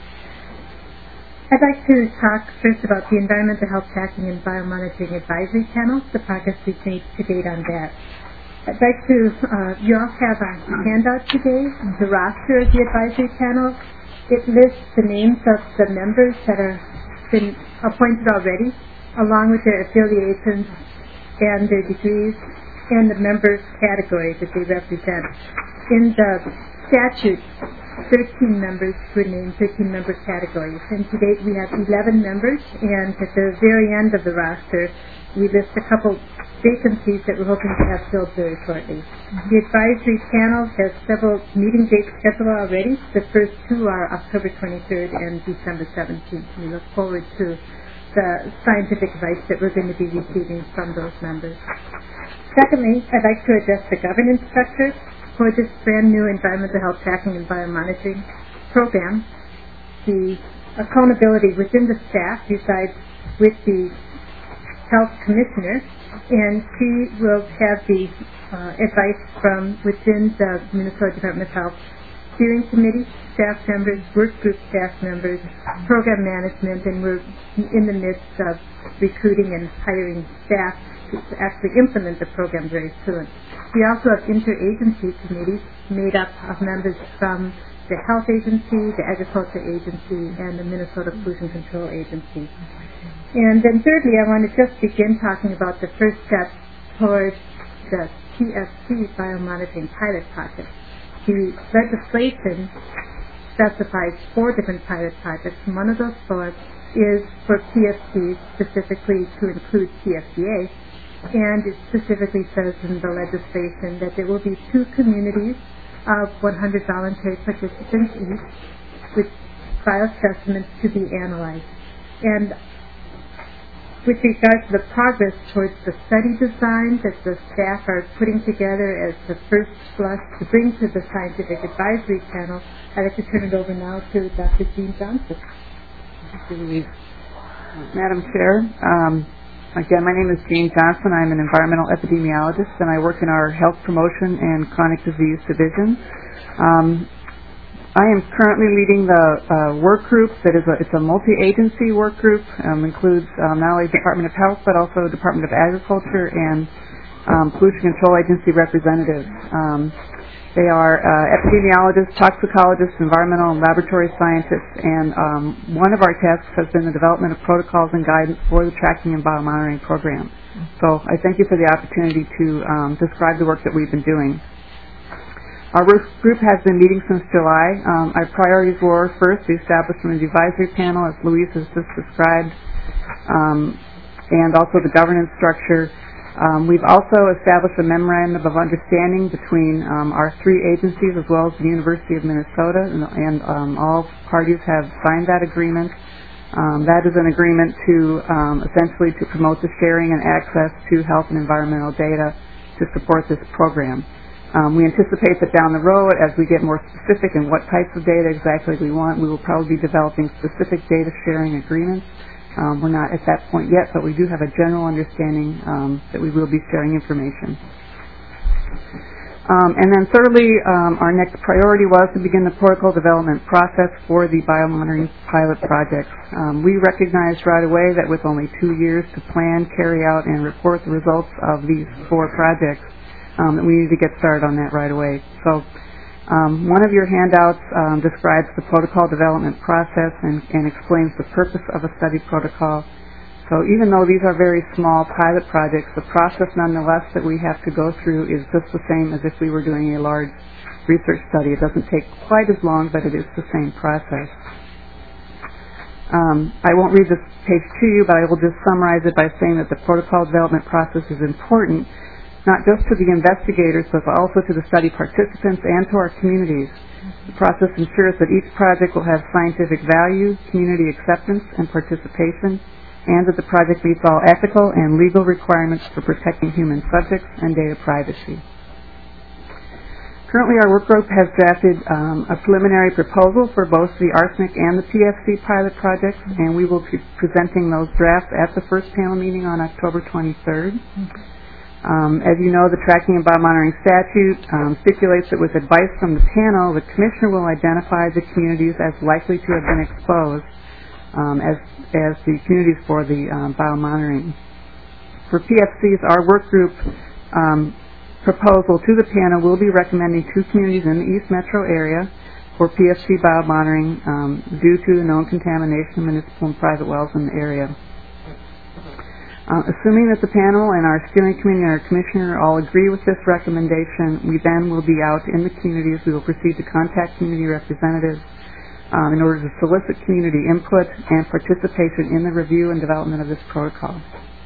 I'd like to talk first about the Environmental Health Tracking and Biomonitoring Advisory Panel, the progress we've made to date on that. I'd like to, uh, you all have a handout today, the roster of the advisory panel. It lists the names of the members that have been appointed already, along with their affiliations and their degrees, and the members' categories that they represent. In the statute, thirteen members were named, thirteen member categories. And to date, we have eleven members, and at the very end of the roster, we list a couple vacancies that we're hoping to have filled very shortly. The advisory panel has several meeting dates scheduled already. The first two are October twenty-third and December seventeenth. We look forward to the scientific advice that we're going to be receiving from those members. Secondly, I'd like to address the governance structure for this brand new environmental health tracking and biomonitoring program. The accountability within the staff resides with the health commissioner, and she will have the uh, advice from within the Minnesota Department of Health steering committee, staff members, work group staff members, program management, and we're in the midst of recruiting and hiring staff to actually implement the program very soon. We also have interagency committees made up of members from the Health Agency, the Agriculture Agency, and the Minnesota Pollution Control Agency. And then thirdly, I want to just begin talking about the first step towards the P S C biomonitoring pilot project. The legislation specifies four different pilot projects. One of those four is for P S Cs, specifically to include P S D A, and it specifically says in the legislation that there will be two communities of one hundred voluntary participants each with biospecimens to be analyzed. And with regard to the progress towards the study design that the staff are putting together as the first blush to bring to the scientific advisory panel, I'd like to turn it over now to Doctor Jean Johnson. Madam Chair, um, again, my name is Jean Johnson. I'm an environmental epidemiologist, and I work in our Health Promotion and Chronic Disease Division. Um, I am currently leading the uh, work group that is a, it's a multi-agency work group. Um, includes um, not only Department of Health but also Department of Agriculture and um, Pollution Control Agency representatives. Um, they are uh, epidemiologists, toxicologists, environmental and laboratory scientists, and um, one of our tasks has been the development of protocols and guidance for the tracking and biomonitoring program. So I thank you for the opportunity to um, describe the work that we've been doing. Our work group has been meeting since July. Um, our priorities were, first, the establishment of the advisory panel, as Louise has just described, um, and also the governance structure. Um, we've also established a memorandum of understanding between um, our three agencies as well as the University of Minnesota, and, and um, all parties have signed that agreement. Um, that is an agreement to um, essentially to promote the sharing and access to health and environmental data to support this program. Um, we anticipate that down the road, as we get more specific in what types of data exactly we want, we will probably be developing specific data sharing agreements. Um, we're not at that point yet, but we do have a general understanding um, that we will be sharing information. Um, and then thirdly, um, our next priority was to begin the protocol development process for the biomonitoring pilot projects. Um, we recognized right away that with only two years to plan, carry out, and report the results of these four projects, um, that we needed to get started on that right away. So um, one of your handouts um, describes the protocol development process and, and explains the purpose of a study protocol. So even though these are very small pilot projects, the process nonetheless that we have to go through is just the same as if we were doing a large research study. It doesn't take quite as long, but it is the same process. Um, I won't read this page to you, but I will just summarize it by saying that the protocol development process is important, not just to the investigators, but also to the study participants and to our communities. The process ensures that each project will have scientific value, community acceptance, and participation, and that the project meets all ethical and legal requirements for protecting human subjects and data privacy. Currently, our work group has drafted um, a preliminary proposal for both the arsenic and the P F C pilot projects, and we will be presenting those drafts at the first panel meeting on October twenty-third. Um, as you know, the Tracking and Biomonitoring Statute um, stipulates that with advice from the panel, the Commissioner will identify the communities as likely to have been exposed um, as, as the communities for the um, biomonitoring. For P F Cs, our work group um, proposal to the panel will be recommending two communities in the East Metro area for P F C biomonitoring um, due to the known contamination of municipal and private wells in the area. Uh, assuming that the panel and our steering committee and our commissioner all agree with this recommendation, we then will be out in the communities. We will proceed to contact community representatives um, in order to solicit community input and participation in the review and development of this protocol.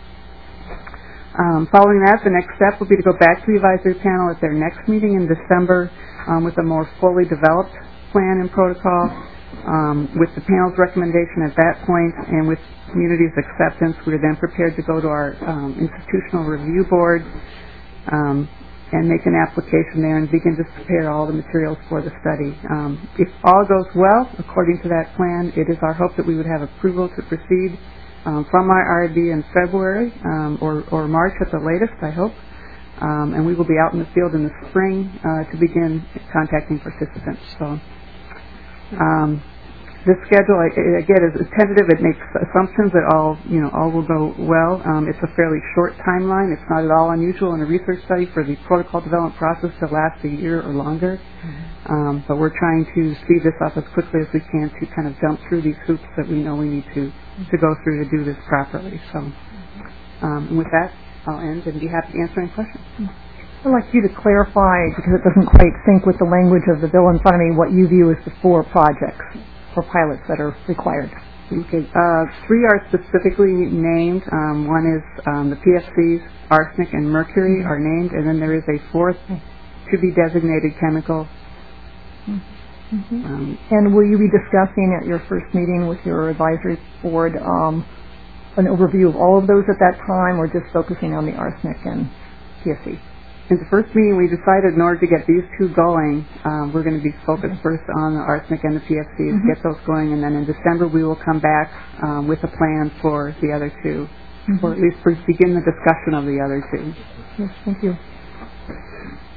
Um, following that, the next step will be to go back to the advisory panel at their next meeting in December um, with a more fully developed plan and protocol. Um, with the panel's recommendation at that point and with community's acceptance, we are then prepared to go to our um, institutional review board um, and make an application there and begin to prepare all the materials for the study. Um, if all goes well, according to that plan, it is our hope that we would have approval to proceed um, from our R and D in February um, or, or March at the latest, I hope. Um, and we will be out in the field in the spring uh, to begin contacting participants. So. Um, this schedule, again, is tentative. It makes assumptions that all, you know, all will go well. Um, it's a fairly short timeline. It's not at all unusual in a research study for the protocol development process to last a year or longer. Mm-hmm. Um, but we're trying to speed this up as quickly as we can to kind of jump through these hoops that we know we need to to go through to do this properly. So, um, and with that, I'll end and be happy to answer any questions. I'd like you to clarify, because it doesn't quite sync with the language of the bill in front of me, what you view as the four projects or pilots that are required. Okay. Uh, three are specifically named. Um, one is um, the P F Cs, arsenic and mercury are named, and then there is a fourth to be designated chemical. Mm-hmm. Um, and will you be discussing at your first meeting with your advisory board um, an overview of all of those at that time, or just focusing on the arsenic and P F C? In the first meeting, we decided in order to get these two going, um, we're going to be focused first on the arsenic and the P F Cs, mm-hmm. get those going, and then in December we will come back um, with a plan for the other two, mm-hmm. or at least begin the discussion of the other two. Yes, thank you.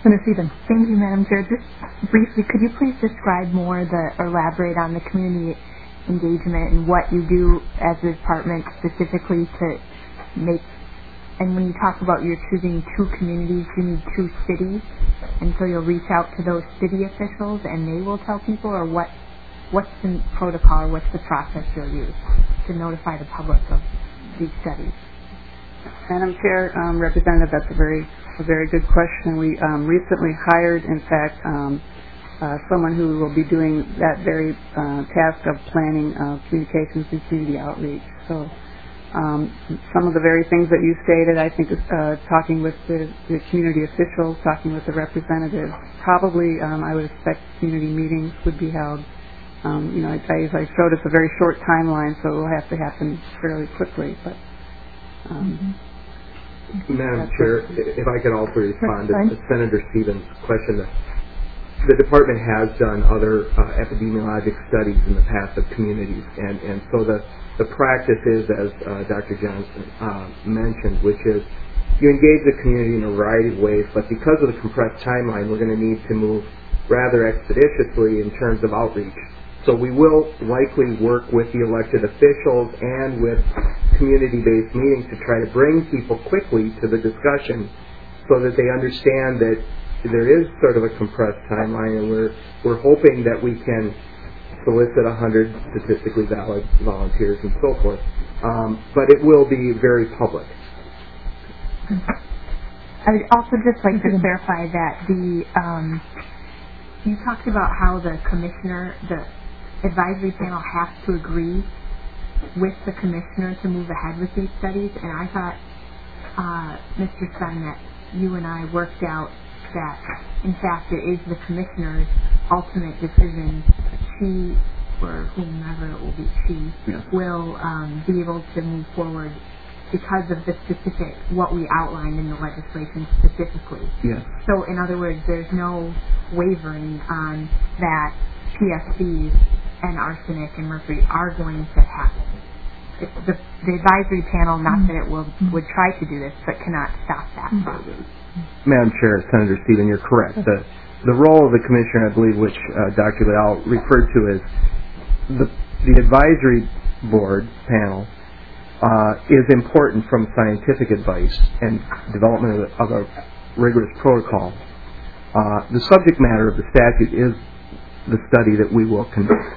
Senator Stevens. Thank you, Madam Chair. Just briefly, could you please describe more the, or elaborate on the community engagement and what you do as a department specifically to make, and when you talk about you're choosing two communities, you need two cities, and so you'll reach out to those city officials and they will tell people, or what? What's the protocol or what's the process you'll use to notify the public of these studies? Madam Chair, um, Representative, that's a very, a very good question. We um, recently hired, in fact, um, uh, someone who will be doing that very uh, task of planning uh, communications and community outreach. So um, some of the very things that you stated, I think, is uh, talking with the, the community officials, talking with the representatives. Probably, um, I would expect community meetings would be held. Um, you know, as I, as I showed, it's a very short timeline, so it will have to happen fairly quickly. But um, Madam Chair, if I could also respond to Senator Stevens' question. The department has done other uh, epidemiologic studies in the past of communities, and, and so the, the practice is, as uh, Doctor Johnson uh, mentioned, which is you engage the community in a variety of ways, but because of the compressed timeline, we're going to need to move rather expeditiously in terms of outreach. So we will likely work with the elected officials and with community-based meetings to try to bring people quickly to the discussion so that they understand that there is sort of a compressed timeline, and we're we're hoping that we can solicit one hundred statistically valid volunteers and so forth. Um, but it will be very public. I would also just like to clarify that the um, you talked about how the commissioner, the advisory panel has to agree with the commissioner to move ahead with these studies, and I thought, uh, Mister Sun, that you and I worked out that, in fact, it is the commissioner's ultimate decision. She, or whomever it will be, she yeah. will um, be able to move forward because of the specific, what we outlined in the legislation specifically. Yes. So, in other words, there's no wavering on that P S Cs and arsenic and mercury are going to happen. It's the, the advisory panel, not that it will would try to do this, but cannot stop that process. Madam Chair, Senator Stevens, you're correct. The, the role of the commissioner, I believe, which uh, Doctor Leal referred to as the, the advisory board panel, uh, is important from scientific advice and development of, a, of a rigorous protocol. Uh, the subject matter of the statute is the study that we will conduct.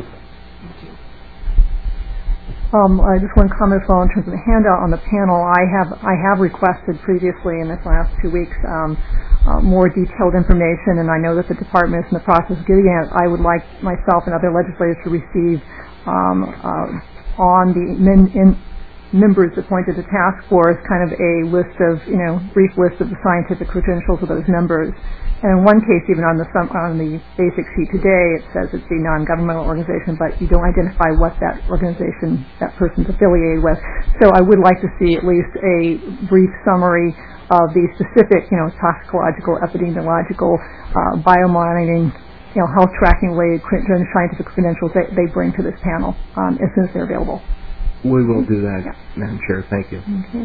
Um, I just one comment as well in terms of the handout on the panel. I have I have requested previously in this last two weeks um, uh, more detailed information, and I know that the department is in the process of getting it. I would like myself and other legislators to receive um, uh, on the min, in, members appointed to task force kind of a list of, you know, brief list of the scientific credentials of those members. And in one case, even on the on the basic sheet today, it says it's a non-governmental organization, but you don't identify what that organization, that person's affiliated with. So I would like to see at least a brief summary of the specific, you know, toxicological, epidemiological, uh, biomonitoring, you know, health tracking related scientific credentials that they bring to this panel um, as soon as they're available. We will do that, yeah. Madam Chair. Thank you. Okay.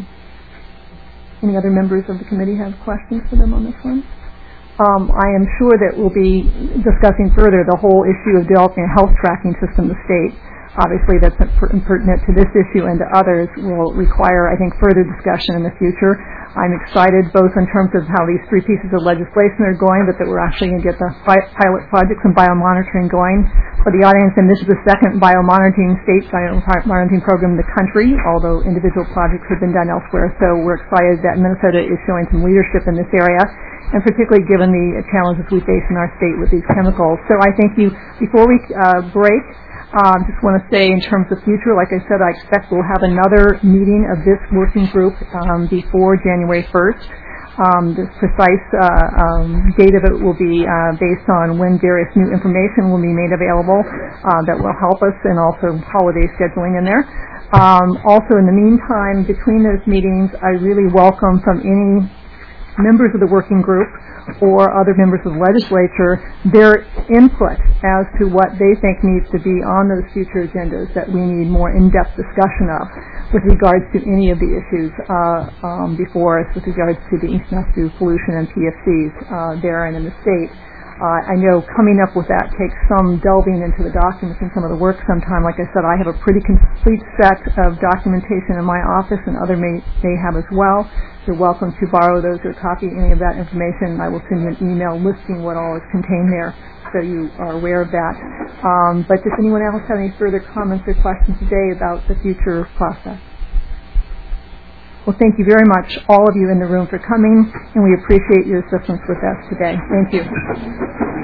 Any other members of the committee have questions for them on this one? Um, I am sure that we'll be discussing further the whole issue of developing a health tracking system in the state. Obviously, that's pertinent to this issue and to others will require, I think, further discussion in the future. I'm excited both in terms of how these three pieces of legislation are going, but that we're actually going to get the pilot projects and biomonitoring going. For the audience, and this is the second biomonitoring state biomonitoring program in the country, although individual projects have been done elsewhere. So we're excited that Minnesota is showing some leadership in this area, and particularly given the challenges we face in our state with these chemicals. So I think you, before we uh, break, Um, just want to say in terms of future, like I said, I expect we'll have another meeting of this working group um, before January first. Um, the precise uh, um, date of it will be uh, based on when various new information will be made available uh, that will help us, and also holiday scheduling in there. Um, also, in the meantime, between those meetings, I really welcome from any members of the working group or other members of the legislature their input as to what they think needs to be on those future agendas that we need more in-depth discussion of. with regards to any of the issues uh, um, before us with regards to the East Massachusetts pollution and P F Cs uh, there and in the state. Uh, I know coming up with that takes some delving into the documents and some of the work sometime. Like I said, I have a pretty complete set of documentation in my office, and other may, may have as well. You're welcome to borrow those or copy any of that information. I will send you an email listing what all is contained there, so you are aware of that. Um, but does anyone else have any further comments or questions today about the future process? Well, thank you very much, all of you in the room, for coming, and we appreciate your assistance with us today. Thank you.